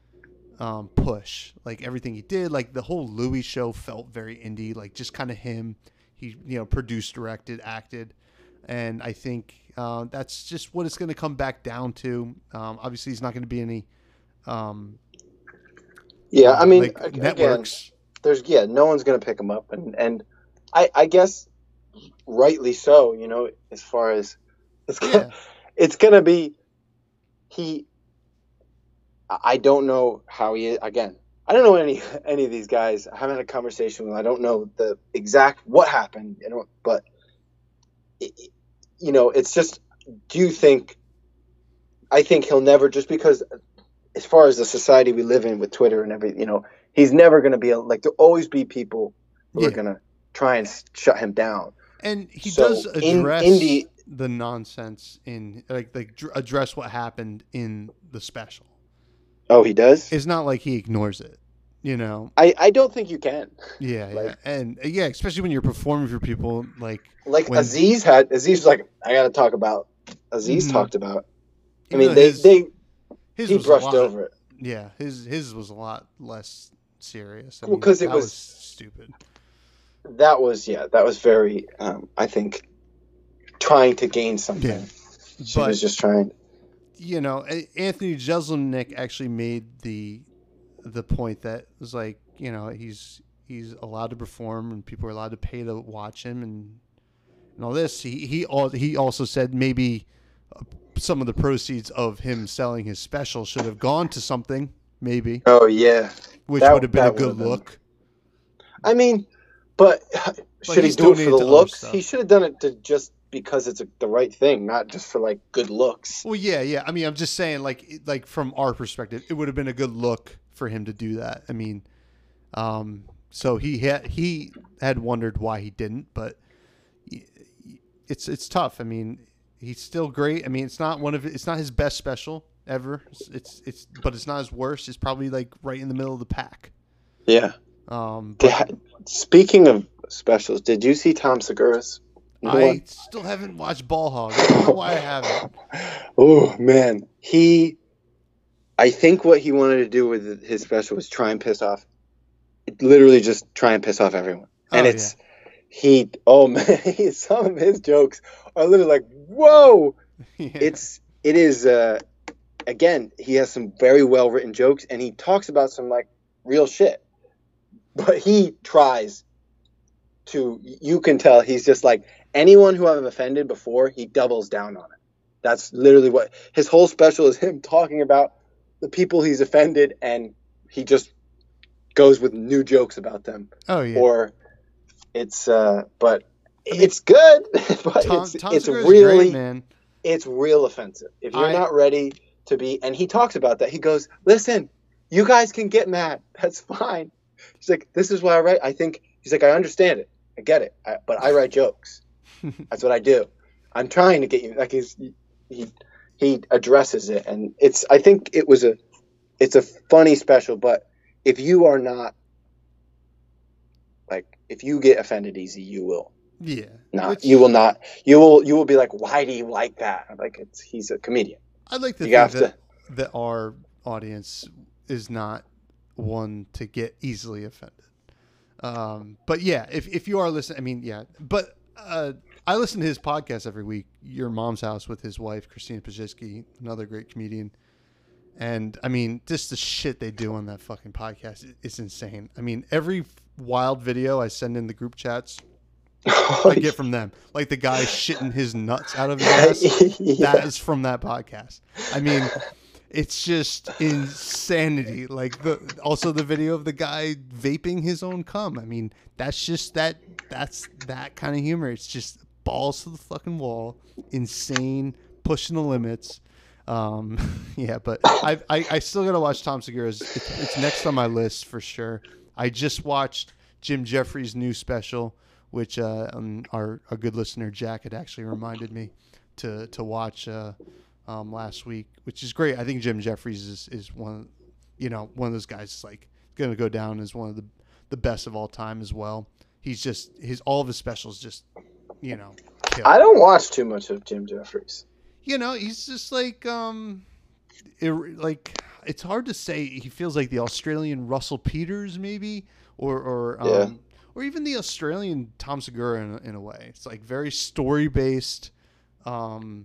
um, push. Like everything he did, like the whole Louis show felt very indie, like just kind of him. He, you know, produced, directed, acted, and I think uh, that's just what it's going to come back down to. Um, obviously, he's not going to be any, um, Yeah, uh, I mean, like again, networks. there's yeah, no one's gonna pick him up, and and I I guess rightly so. You know, as far as it's gonna, Yeah, it's gonna be he. I don't know how he is. Again, I don't know any any of these guys. I haven't had a conversation with them. I don't know the exact what happened, you know, but it, you know, it's just. Do you think? I think he'll never, just because, as far as the society we live in with Twitter and everything, you know, he's never going to be like there'll always be people who are yeah, going to try and shut him down. and he So does in address indie, the nonsense in like like dr- address what happened in the special. oh, he does. It's not like he ignores it, you know. I I don't think you can. Yeah, yeah, Like and uh, yeah, especially when you're performing for people, like like when Aziz had Aziz was like I got to talk about Aziz Mhm. talked about. I even mean though they his they his he was a brushed lot. over it. Yeah, his his was a lot less serious. I Well, mean, 'cause it that was- was stupid. That was yeah, that was very um, I think trying to gain something. Yeah. She But was just trying. you know, A- Anthony Jeselnik actually made the the point that was like, you know, he's he's allowed to perform and people are allowed to pay to watch him, and and all this. He he al- he also said maybe some of the proceeds of him selling his special should have gone to something, maybe. Oh yeah, which that, would have been a good been, look. I mean, but, but should he do it for the looks? He should have done it to just because it's a, the right thing, not just for like good looks. Well, yeah, yeah. I mean, I'm just saying, like, like from our perspective, it would have been a good look for him to do that. I mean, um, so he had he had wondered why he didn't, but it's it's tough. I mean, he's still great. I mean, it's not one of it's not his best special ever. It's it's, it's but it's not his worst. It's probably like right in the middle of the pack. Yeah. Um. But, speaking of specials, did you see Tom Segura's? I one? still haven't watched Ball Hog. I don't know why I haven't. Oh man, he. I think what he wanted to do with his special was try and piss off, literally just try and piss off everyone. And oh, it's yeah. he. Oh man, he, some of his jokes are literally like, whoa. Yeah. It's it is. Uh, again, he has some very well written jokes, and he talks about some like real shit. But he tries to. You can tell he's just like. Anyone who I've offended before, he doubles down on it. That's literally what his whole special is, him talking about the people he's offended, and he just goes with new jokes about them. Oh yeah. Or it's uh but I mean, it's good, but Tom, it's Tom it's really great, man. It's real offensive. If you're I, not ready to be, and he talks about that. He goes, "Listen, you guys can get mad. That's fine." He's like, "This is why I write. I think he's like, I understand it. I get it. I, but I write jokes." That's what I do. I'm trying to get you like he's he he addresses it, and it's I think it was a it's a funny special, but if you are not like if you get offended easy, you will yeah not Which, you will not you will you will be like, why do you like that? I'm like, it's he's a comedian. I like to you think have that, to, that our audience is not one to get easily offended. Um, but yeah, if if you are listening, I mean, yeah, but. Uh, I listen to his podcast every week, Your Mom's House, with his wife, Christina Pajitsky, another great comedian. And, I mean, just the shit they do on that fucking podcast is insane. I mean, every wild video I send in the group chats, I get from them. Like the guy shitting his nuts out of his ass. Yeah. That is from that podcast. I mean, it's just insanity. Like the also the video of the guy vaping his own cum. I mean, that's just that that's that kind of humor. It's just balls to the fucking wall, insane, pushing the limits. Um, yeah, but I, I I still gotta watch Tom Segura's. It's, it's next on my list for sure. I just watched Jim Jeffries' new special, which uh, um, our our good listener Jack had actually reminded me to to watch. Uh, Um, last week, which is great. I think Jim Jeffries is, is one, you know, one of those guys that's like going to go down as one of the, the best of all time as well. He's just his all of his specials just, you know. Kill. I don't watch too much of Jim Jeffries. You know, he's just like um, it, like it's hard to say. He feels like the Australian Russell Peters, maybe, or or um, yeah. or even the Australian Tom Segura in, in a way. It's like very story based. Um,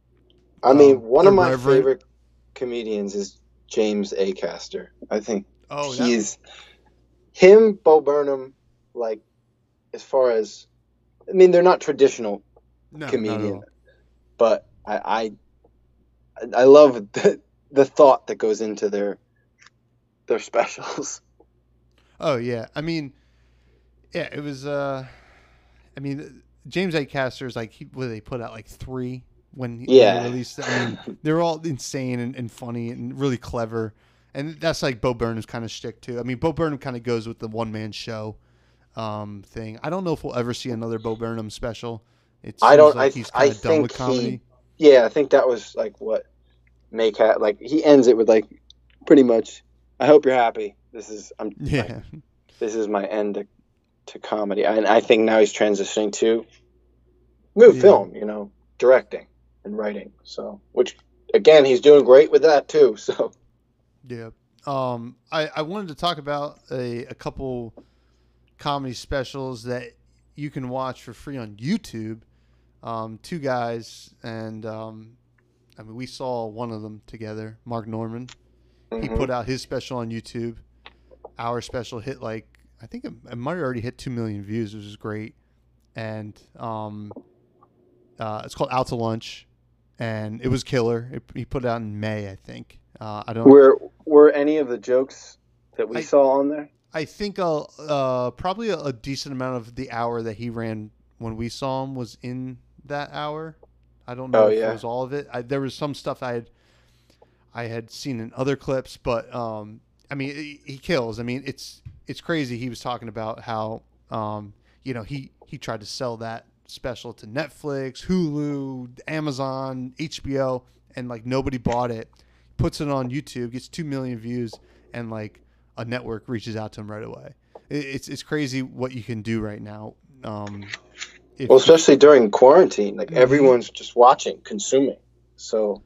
I mean, um, one of my Reverend. favorite comedians is James Acaster. I think oh, he's that... him, Bo Burnham. Like, as far as, I mean, they're not traditional no, comedians, but I, I, I love the the thought that goes into their their specials. Oh yeah, I mean, yeah, it was. Uh, I mean, James Acaster's like he, what they put out like three. When, he, yeah. when they released it. I mean, they're all insane and, and funny and really clever. And that's like Bo Burnham's kind of shtick too. I mean, Bo Burnham kind of goes with the one man show um, thing. I don't know if we'll ever see another Bo Burnham special. It seems I don't. like I, he's kind I of done with comedy. He, yeah, I think that was like what Make ha- like he ends it with like pretty much. I hope you're happy. This is I'm. Yeah. Like, this is my end to, to comedy, and I think now he's transitioning to move yeah. film. You know, directing. And writing, so which again he's doing great with that too. So yeah, um, I, I wanted to talk about a, a couple comedy specials that you can watch for free on YouTube. Um, two guys, and um, I mean we saw one of them together. Mark Norman, mm-hmm. he put out his special on YouTube. Our special hit like I think it, it might have already hit two million views, which is great, and um. Uh, it's called Out to Lunch, and it was killer. It, he put it out in May, I think. Uh, I don't. Were Were any of the jokes that we I, saw on there? I think uh, uh, probably a, a decent amount of the hour that he ran when we saw him was in that hour. I don't know oh, if yeah. it was all of it. I, there was some stuff I had I had seen in other clips, but um, I mean, he, he kills. I mean, it's it's crazy. He was talking about how um, you know he he tried to sell that special to Netflix, Hulu, Amazon, H B O, and like nobody bought it. Puts it on YouTube, gets two million views, and like a network reaches out to him right away. It, it's it's crazy what you can do right now. Um, if, well, especially during quarantine, like mm-hmm. everyone's just watching, consuming. So,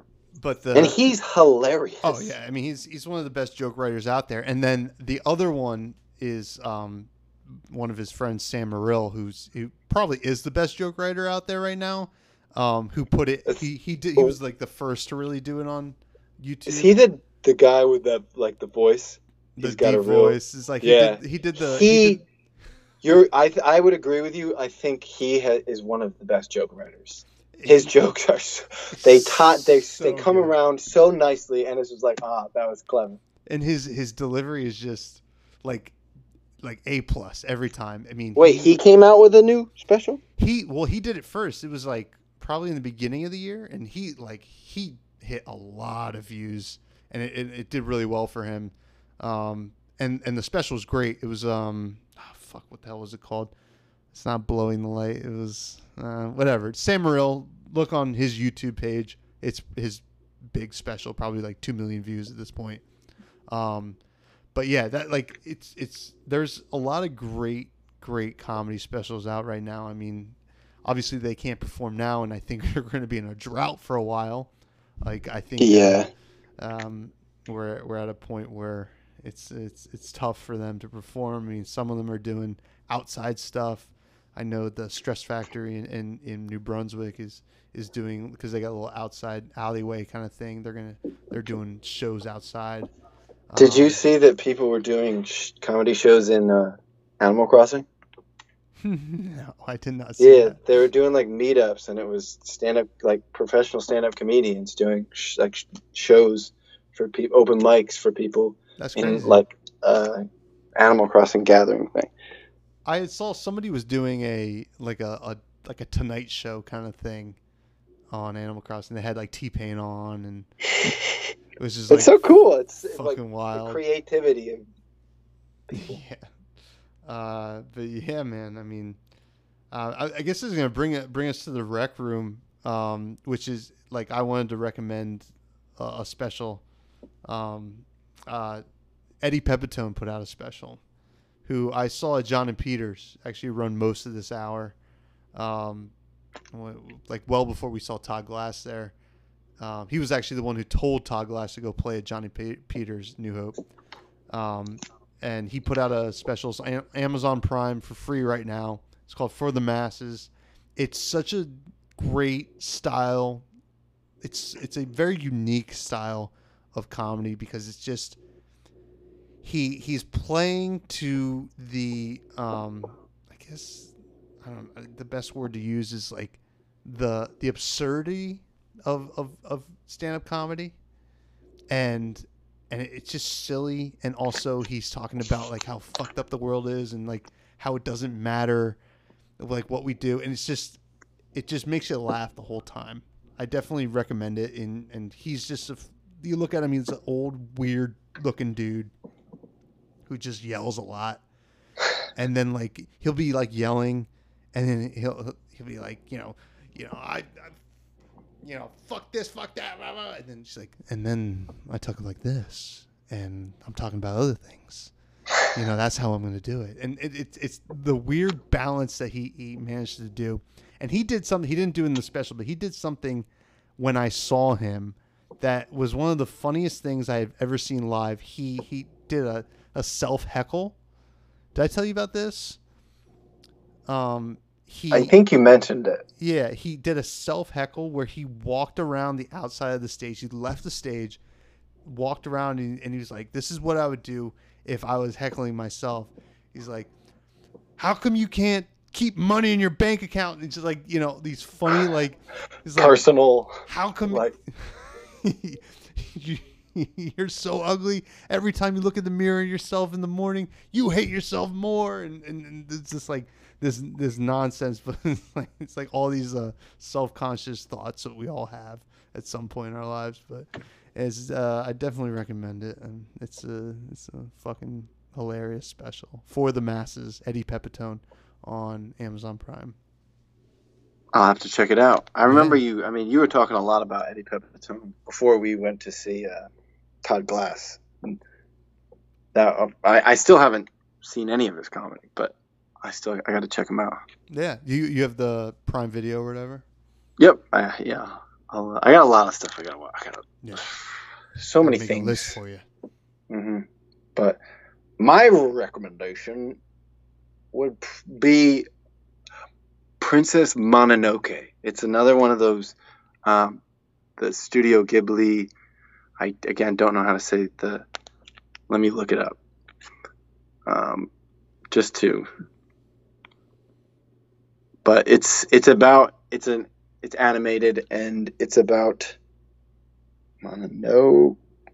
but the and he's hilarious. Oh yeah, I mean he's he's one of the best joke writers out there. And then the other one is um, one of his friends, Sam Morrill, who's who probably is the best joke writer out there right now. Um, who put it? He he did. He was like the first to really do it on YouTube. Is he the the guy with the like the voice? The He's got deep a real voice. It's like yeah. he did, he did the he. he did, You're I th- I would agree with you. I think he ha- is one of the best joke writers. His jokes are so, they taught they so they come good. around so nicely, and it's just like ah that was clever. And his his delivery is just like like A plus every time. I mean, wait, he, he came out with a new special? He well he did it first. It was like probably in the beginning of the year, and he like he hit a lot of views, and it, it, it did really well for him. Um, and and the special was great. It was um oh, fuck what the hell was it called? It's not Blowing the Light. It was uh, whatever. Sam Morrill. Look on his YouTube page. It's his big special, probably like two million views at this point. Um, but yeah, that like it's it's there's a lot of great great comedy specials out right now. I mean, obviously they can't perform now, and I think they're going to be in a drought for a while. Like I think yeah, um, we're we're at a point where it's it's it's tough for them to perform. I mean, some of them are doing outside stuff. I know the Stress Factory in, in, in New Brunswick is is doing, because they got a little outside alleyway kind of thing. They're gonna they're doing shows outside. Did um, you see that people were doing sh- comedy shows in uh, Animal Crossing? No, I did not see Yeah, that. they were doing like meetups, and it was stand up, like professional stand up comedians doing sh- like sh- shows for people, open mics for people That's in crazy. like uh, Animal Crossing gathering thing. I saw somebody was doing a like a, a like a Tonight Show kind of thing on Animal Crossing. They had like T-Pain on, and it was just It's like so cool. It's, it's fucking like wild. the creativity of Yeah. Uh, but yeah, man. I mean, uh, I, I guess this is gonna bring it bring us to the Rec Room, um, which is like I wanted to recommend a, a special. Um, uh, Eddie Pepitone put out a special, who I saw at John and Peters actually run most of this hour, um, like well before we saw Todd Glass there. Um, he was actually the one who told Todd Glass to go play at Johnny P- Peters' New Hope. Um, and he put out a special on Amazon Prime for free right now. It's called For the Masses. It's such a great style. It's it's a very unique style of comedy, because it's just he he's playing to the um, I guess I don't know, the best word to use is like the the absurdity of of, of stand-up comedy, and and it's just silly, and also he's talking about like how fucked up the world is, and like how it doesn't matter like what we do, and it's just it just makes you laugh the whole time. I definitely recommend it. And and he's just a, you look at him, he's an old weird looking dude who just yells a lot, and then like he'll be like yelling, and then he'll he'll be like, you know you know I, I you know, fuck this, fuck that, blah, blah. And then she's like, and then I talk like this, and I'm talking about other things. You know, that's how I'm going to do it. And it, it, it's the weird balance that he, he managed to do. And he did something he didn't do in the special, but he did something when I saw him that was one of the funniest things I have ever seen live. He he did a, a self heckle. Did I tell you about this? Um. He, I think you mentioned it. Yeah, he did a self heckle where he walked around the outside of the stage. He left the stage, walked around, and, and he was like, "This is what I would do if I was heckling myself." He's like, "How come you can't keep money in your bank account. It's just like, you know, these funny, like, it's like, personal. How come like you, you're so ugly? Every time you look in the mirror of yourself in the morning, you hate yourself more, and, and, and it's just like this this nonsense. But it's like, it's like all these uh, self-conscious thoughts that we all have at some point in our lives. But it's uh, I definitely recommend it, and it's a it's a fucking hilarious special for the masses. Eddie Pepitone on Amazon Prime. I'll have to check it out. I remember Yeah. you. I mean, you were talking a lot about Eddie Pepitone before we went to see uh, Todd Glass. And that uh, I, I still haven't seen any of his comedy, but I still I got to check him out. Yeah, you you have the Prime Video or whatever. Yep. I, yeah. I'll, uh, I got a lot of stuff I got to watch. I got Yeah. so many Make things. a list for you. hmm But my recommendation would be Princess Mononoke. It's another one of those, um, the Studio Ghibli. I again don't know how to say the. Let me look it up. Um, just to. But it's it's about it's an it's animated and it's about Mononoke.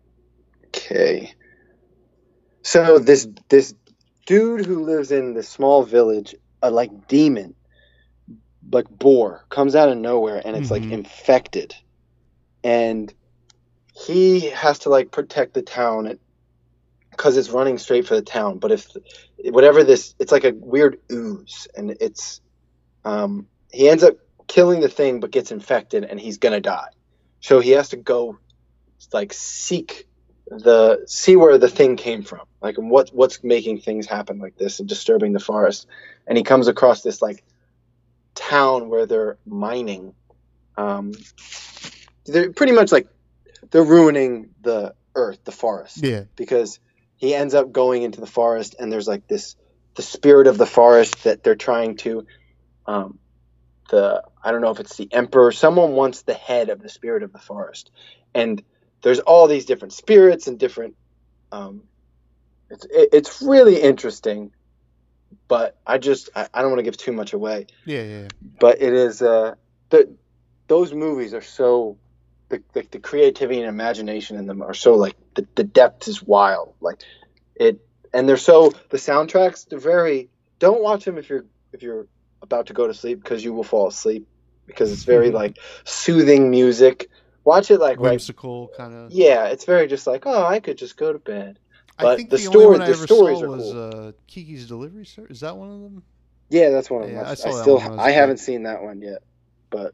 So this this dude who lives in this small village, a like demon, like boar, comes out of nowhere and it's Mhm. like infected, and he has to like protect the town because it's running straight for the town. But if whatever this, it's like a weird ooze, and it's um, he ends up killing the thing, but gets infected, and he's gonna die. So he has to go like seek the see where the thing came from, like what what's making things happen like this and disturbing the forest. And he comes across this like town where they're mining. Um, they're pretty much like they're ruining the earth, the forest. Yeah. Because he ends up going into the forest, and there's like this the spirit of the forest that they're trying to um, the I don't know if it's the emperor. Someone wants the head of the spirit of the forest, and there's all these different spirits and different. Um, it's it, it's really interesting, but I just I, I don't want to give too much away. Yeah, yeah. yeah. But it is uh the those movies are so the, the the creativity and imagination in them are so like the the depth is wild, like it, and they're so the soundtracks they're very. Don't watch them if you're if you're about to go to sleep, because you will fall asleep, because it's very like soothing music. Watch it like Whimsical right, kind of. Yeah, it's very just like, oh, I could just go to bed. I But think the the, story- only one I the ever stories saw are was cool. uh, Kiki's Delivery Service. Is that one of them? Yeah, that's one of them. Yeah, I, I saw I that still one when I was I a kid. haven't seen that one yet, but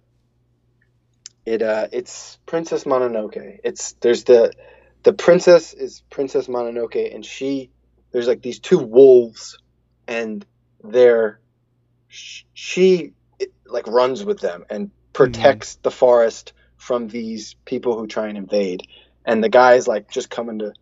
it uh it's Princess Mononoke. It's there's the the princess is Princess Mononoke, and she there's like these two wolves, and they're sh- she it, like runs with them and protects the forest from these people who try and invade. And the guy's like just coming to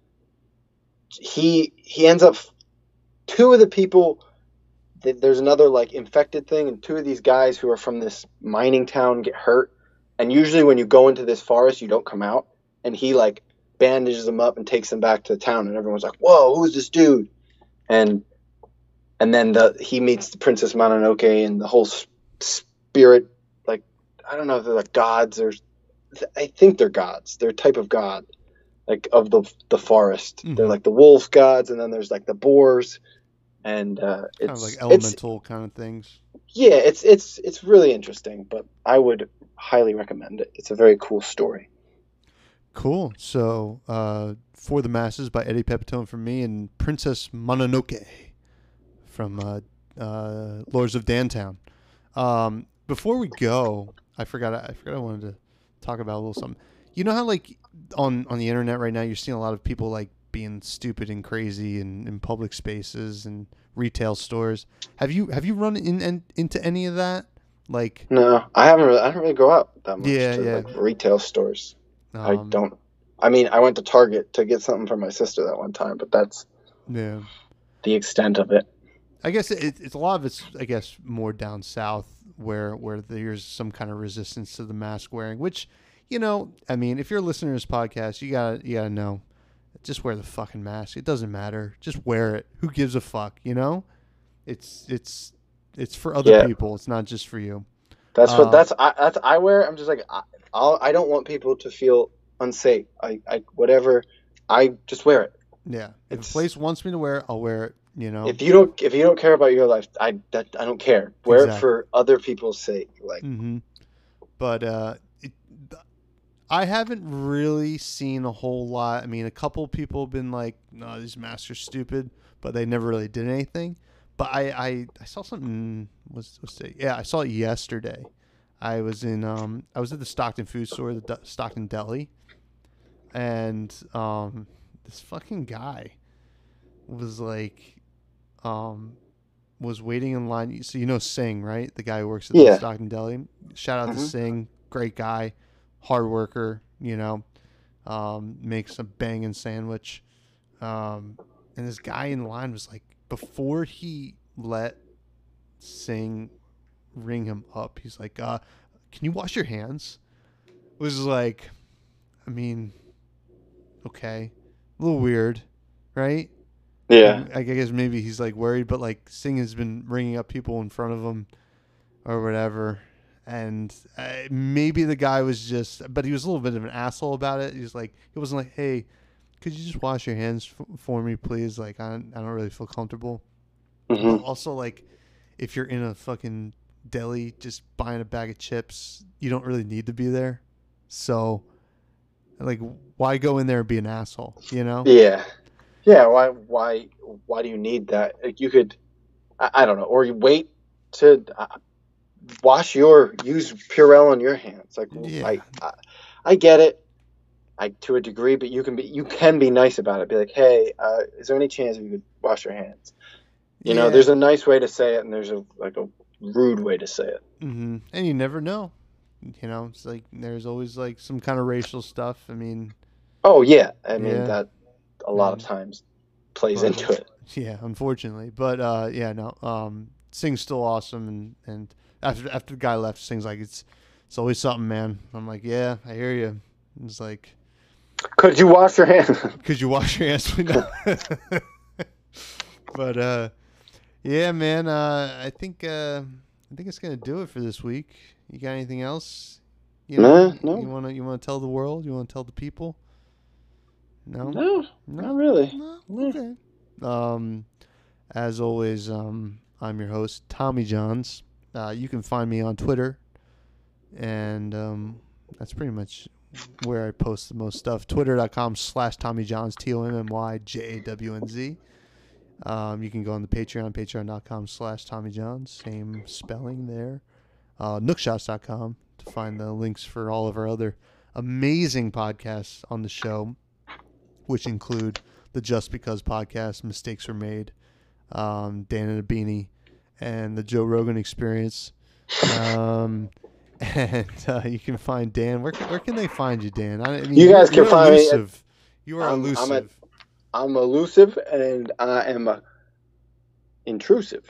he he ends up two of the people th- there's another like infected thing, and two of these guys who are from this mining town get hurt, and usually when you go into this forest you don't come out, and he like bandages them up and takes them back to the town, and everyone's like, whoa, who's this dude? And and then the he meets the Princess Mononoke and the whole s- spirit, like I don't know if they're like gods or I think they're gods. They're a type of god, like of the the forest. Mhm. They're like the wolf gods, and then there's like the boars, and uh, it's Kind of like it's elemental kind of things. yeah, it's it's it's really interesting. But I would highly recommend it. It's a very cool story. Cool. So, uh, For the Masses by Eddie Pepitone from me, and Princess Mononoke from uh, uh, Lords of Dantown. Um, before we go, I forgot. I forgot I wanted to talk about a little something. You know how like on on the internet right now, you're seeing a lot of people like being stupid and crazy in, in public spaces and retail stores. Have you have you run in, in into any of that? Like, No, I haven't. Really, I don't really go out that much Yeah, to yeah. like retail stores. I um, don't. I mean, I went to Target to get something for my sister that one time, but that's Yeah. the extent of it. I guess it, it's a lot of it's I guess more down south where where there's some kind of resistance to the mask wearing, which, you know, I mean, if you're listening to this podcast, you gotta you gotta know, just wear the fucking mask. It doesn't matter. Just wear it. Who gives a fuck? You know, it's it's It's for other Yeah. people. It's not just for you. That's Uh, what that's I that's I wear. I'm just like I I'll, I don't want people to feel unsafe. I, I whatever. I just wear it. Yeah. If It's- a place wants me to wear it, I'll wear it. You know. If you don't if you don't care about your life, I that I don't care. Wear Exactly. it for other people's sake. Like Mm-hmm. But uh, it, I haven't really seen a whole lot. I mean, a couple people have been like, "No, these masks are stupid," but they never really did anything. But I, I, I saw something. Was was it? Yeah, I saw it yesterday. I was in um I was at the Stockton food store, the D- Stockton Deli, and um this fucking guy was like um was waiting in line. So you know Singh, right? The guy who works at Yeah. the Stockton Deli. Shout out to Mhm. Singh, great guy, hard worker. You know, um, makes a banging sandwich. Um, and this guy in line was like, before he let Singh ring him up, he's like, uh, "Can you wash your hands?" It was like, I mean, okay, a little weird, right? yeah. I guess maybe he's like worried, but like Singh has been ringing up people in front of him or whatever. And uh, maybe the guy was just, but he was a little bit of an asshole about it. He was like, he wasn't like, "Hey, could you just wash your hands f- for me, please? Like, I don't, I don't really feel comfortable." hmm But also, like, if you're in a fucking deli just buying a bag of chips, you don't really need to be there. So, like, why go in there and be an asshole, you know? Yeah. Yeah. Why why why do you need that? Like, you could I, I don't know, or you wait to uh, wash your use Purell on your hands. Like Yeah. I, I I get it. I to a degree, but you can be you can be nice about it. Be like, hey, uh, is there any chance you could wash your hands? You know, Yeah. there's a nice way to say it, and there's a like a rude way to say it. Mm-hmm. And you never know. You know, it's like there's always like some kind of racial stuff. I mean, Oh yeah, I mean Yeah. that a lot of Mm. times plays But- into it. yeah, unfortunately. But uh, yeah, no. Um, Singh's still awesome, and, and after after the guy left, Singh's like, it's it's always something, man. I'm like, yeah, I hear you. It's like, Could you wash your hands? could you wash your hands? Please? But uh, yeah, man. Uh, I think uh, I think it's gonna do it for this week. You got anything else? You Nah, no. You wanna you wanna tell the world? You wanna tell the people? No. no, No? not really. No? No. Okay. Um, as always, um, I'm your host, Tommy Johns. Uh, you can find me on Twitter, and um, that's pretty much where I post the most stuff. Twitter.com slash Tommy Johns, T O M M Y J A W N Z. Um, you can go on the Patreon, patreon.com slash Tommy Johns, same spelling there. Uh, nookshots dot com to find the links for all of our other amazing podcasts on the show, which include the Just Because podcast, Mistakes Were Made, um, Dan and a Beanie, and the Joe Rogan Experience. Um, and uh, you can find Dan. Where can, where can they find you, Dan? I, I mean, You guys you're, can you're find me at- elusive. You are I'm- I'm elusive. at- I'm elusive and I am uh, intrusive.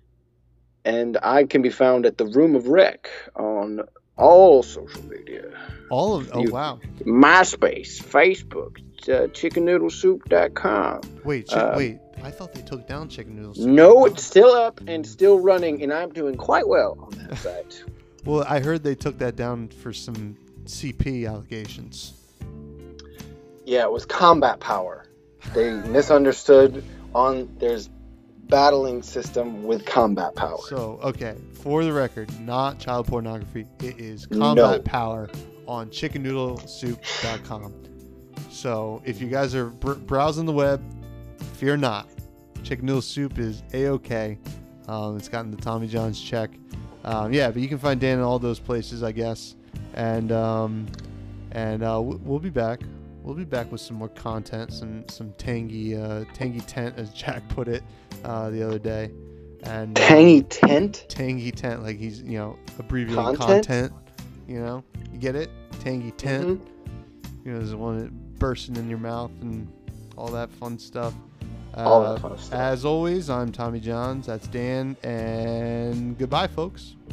And I can be found at the Room of Rec on all social media. all of oh you- wow. MySpace, Facebook, uh, chicken noodle soup dot com. Wait, chi- uh, wait. I thought they took down chicken noodles. No, it's still up and still running, and I'm doing quite well on that site. Well, I heard they took that down for some C P allegations. Yeah, it was combat power. They misunderstood on there's battling system with combat power. So, okay, for the record, not child pornography. It is combat No. power on chicken noodle soup dot com. So, if you guys are br- browsing the web, fear not. Chicken noodle soup is A-okay. Um, it's gotten the Tommy John's check. Um, yeah, but you can find Dan in all those places, I guess. And um, and uh, w- we'll be back. We'll be back with some more content, some some tangy uh, tangy tent, as Jack put it uh, the other day. And um, Tangy tent? tangy tent, like he's you know abbreviating Content? content. You know, you get it? Tangy tent. Mhm. You know, there's the one that bursting in your mouth and all that fun stuff. All Uh, that fun stuff. As always, I'm Tommy Johns. That's Dan, and goodbye, folks.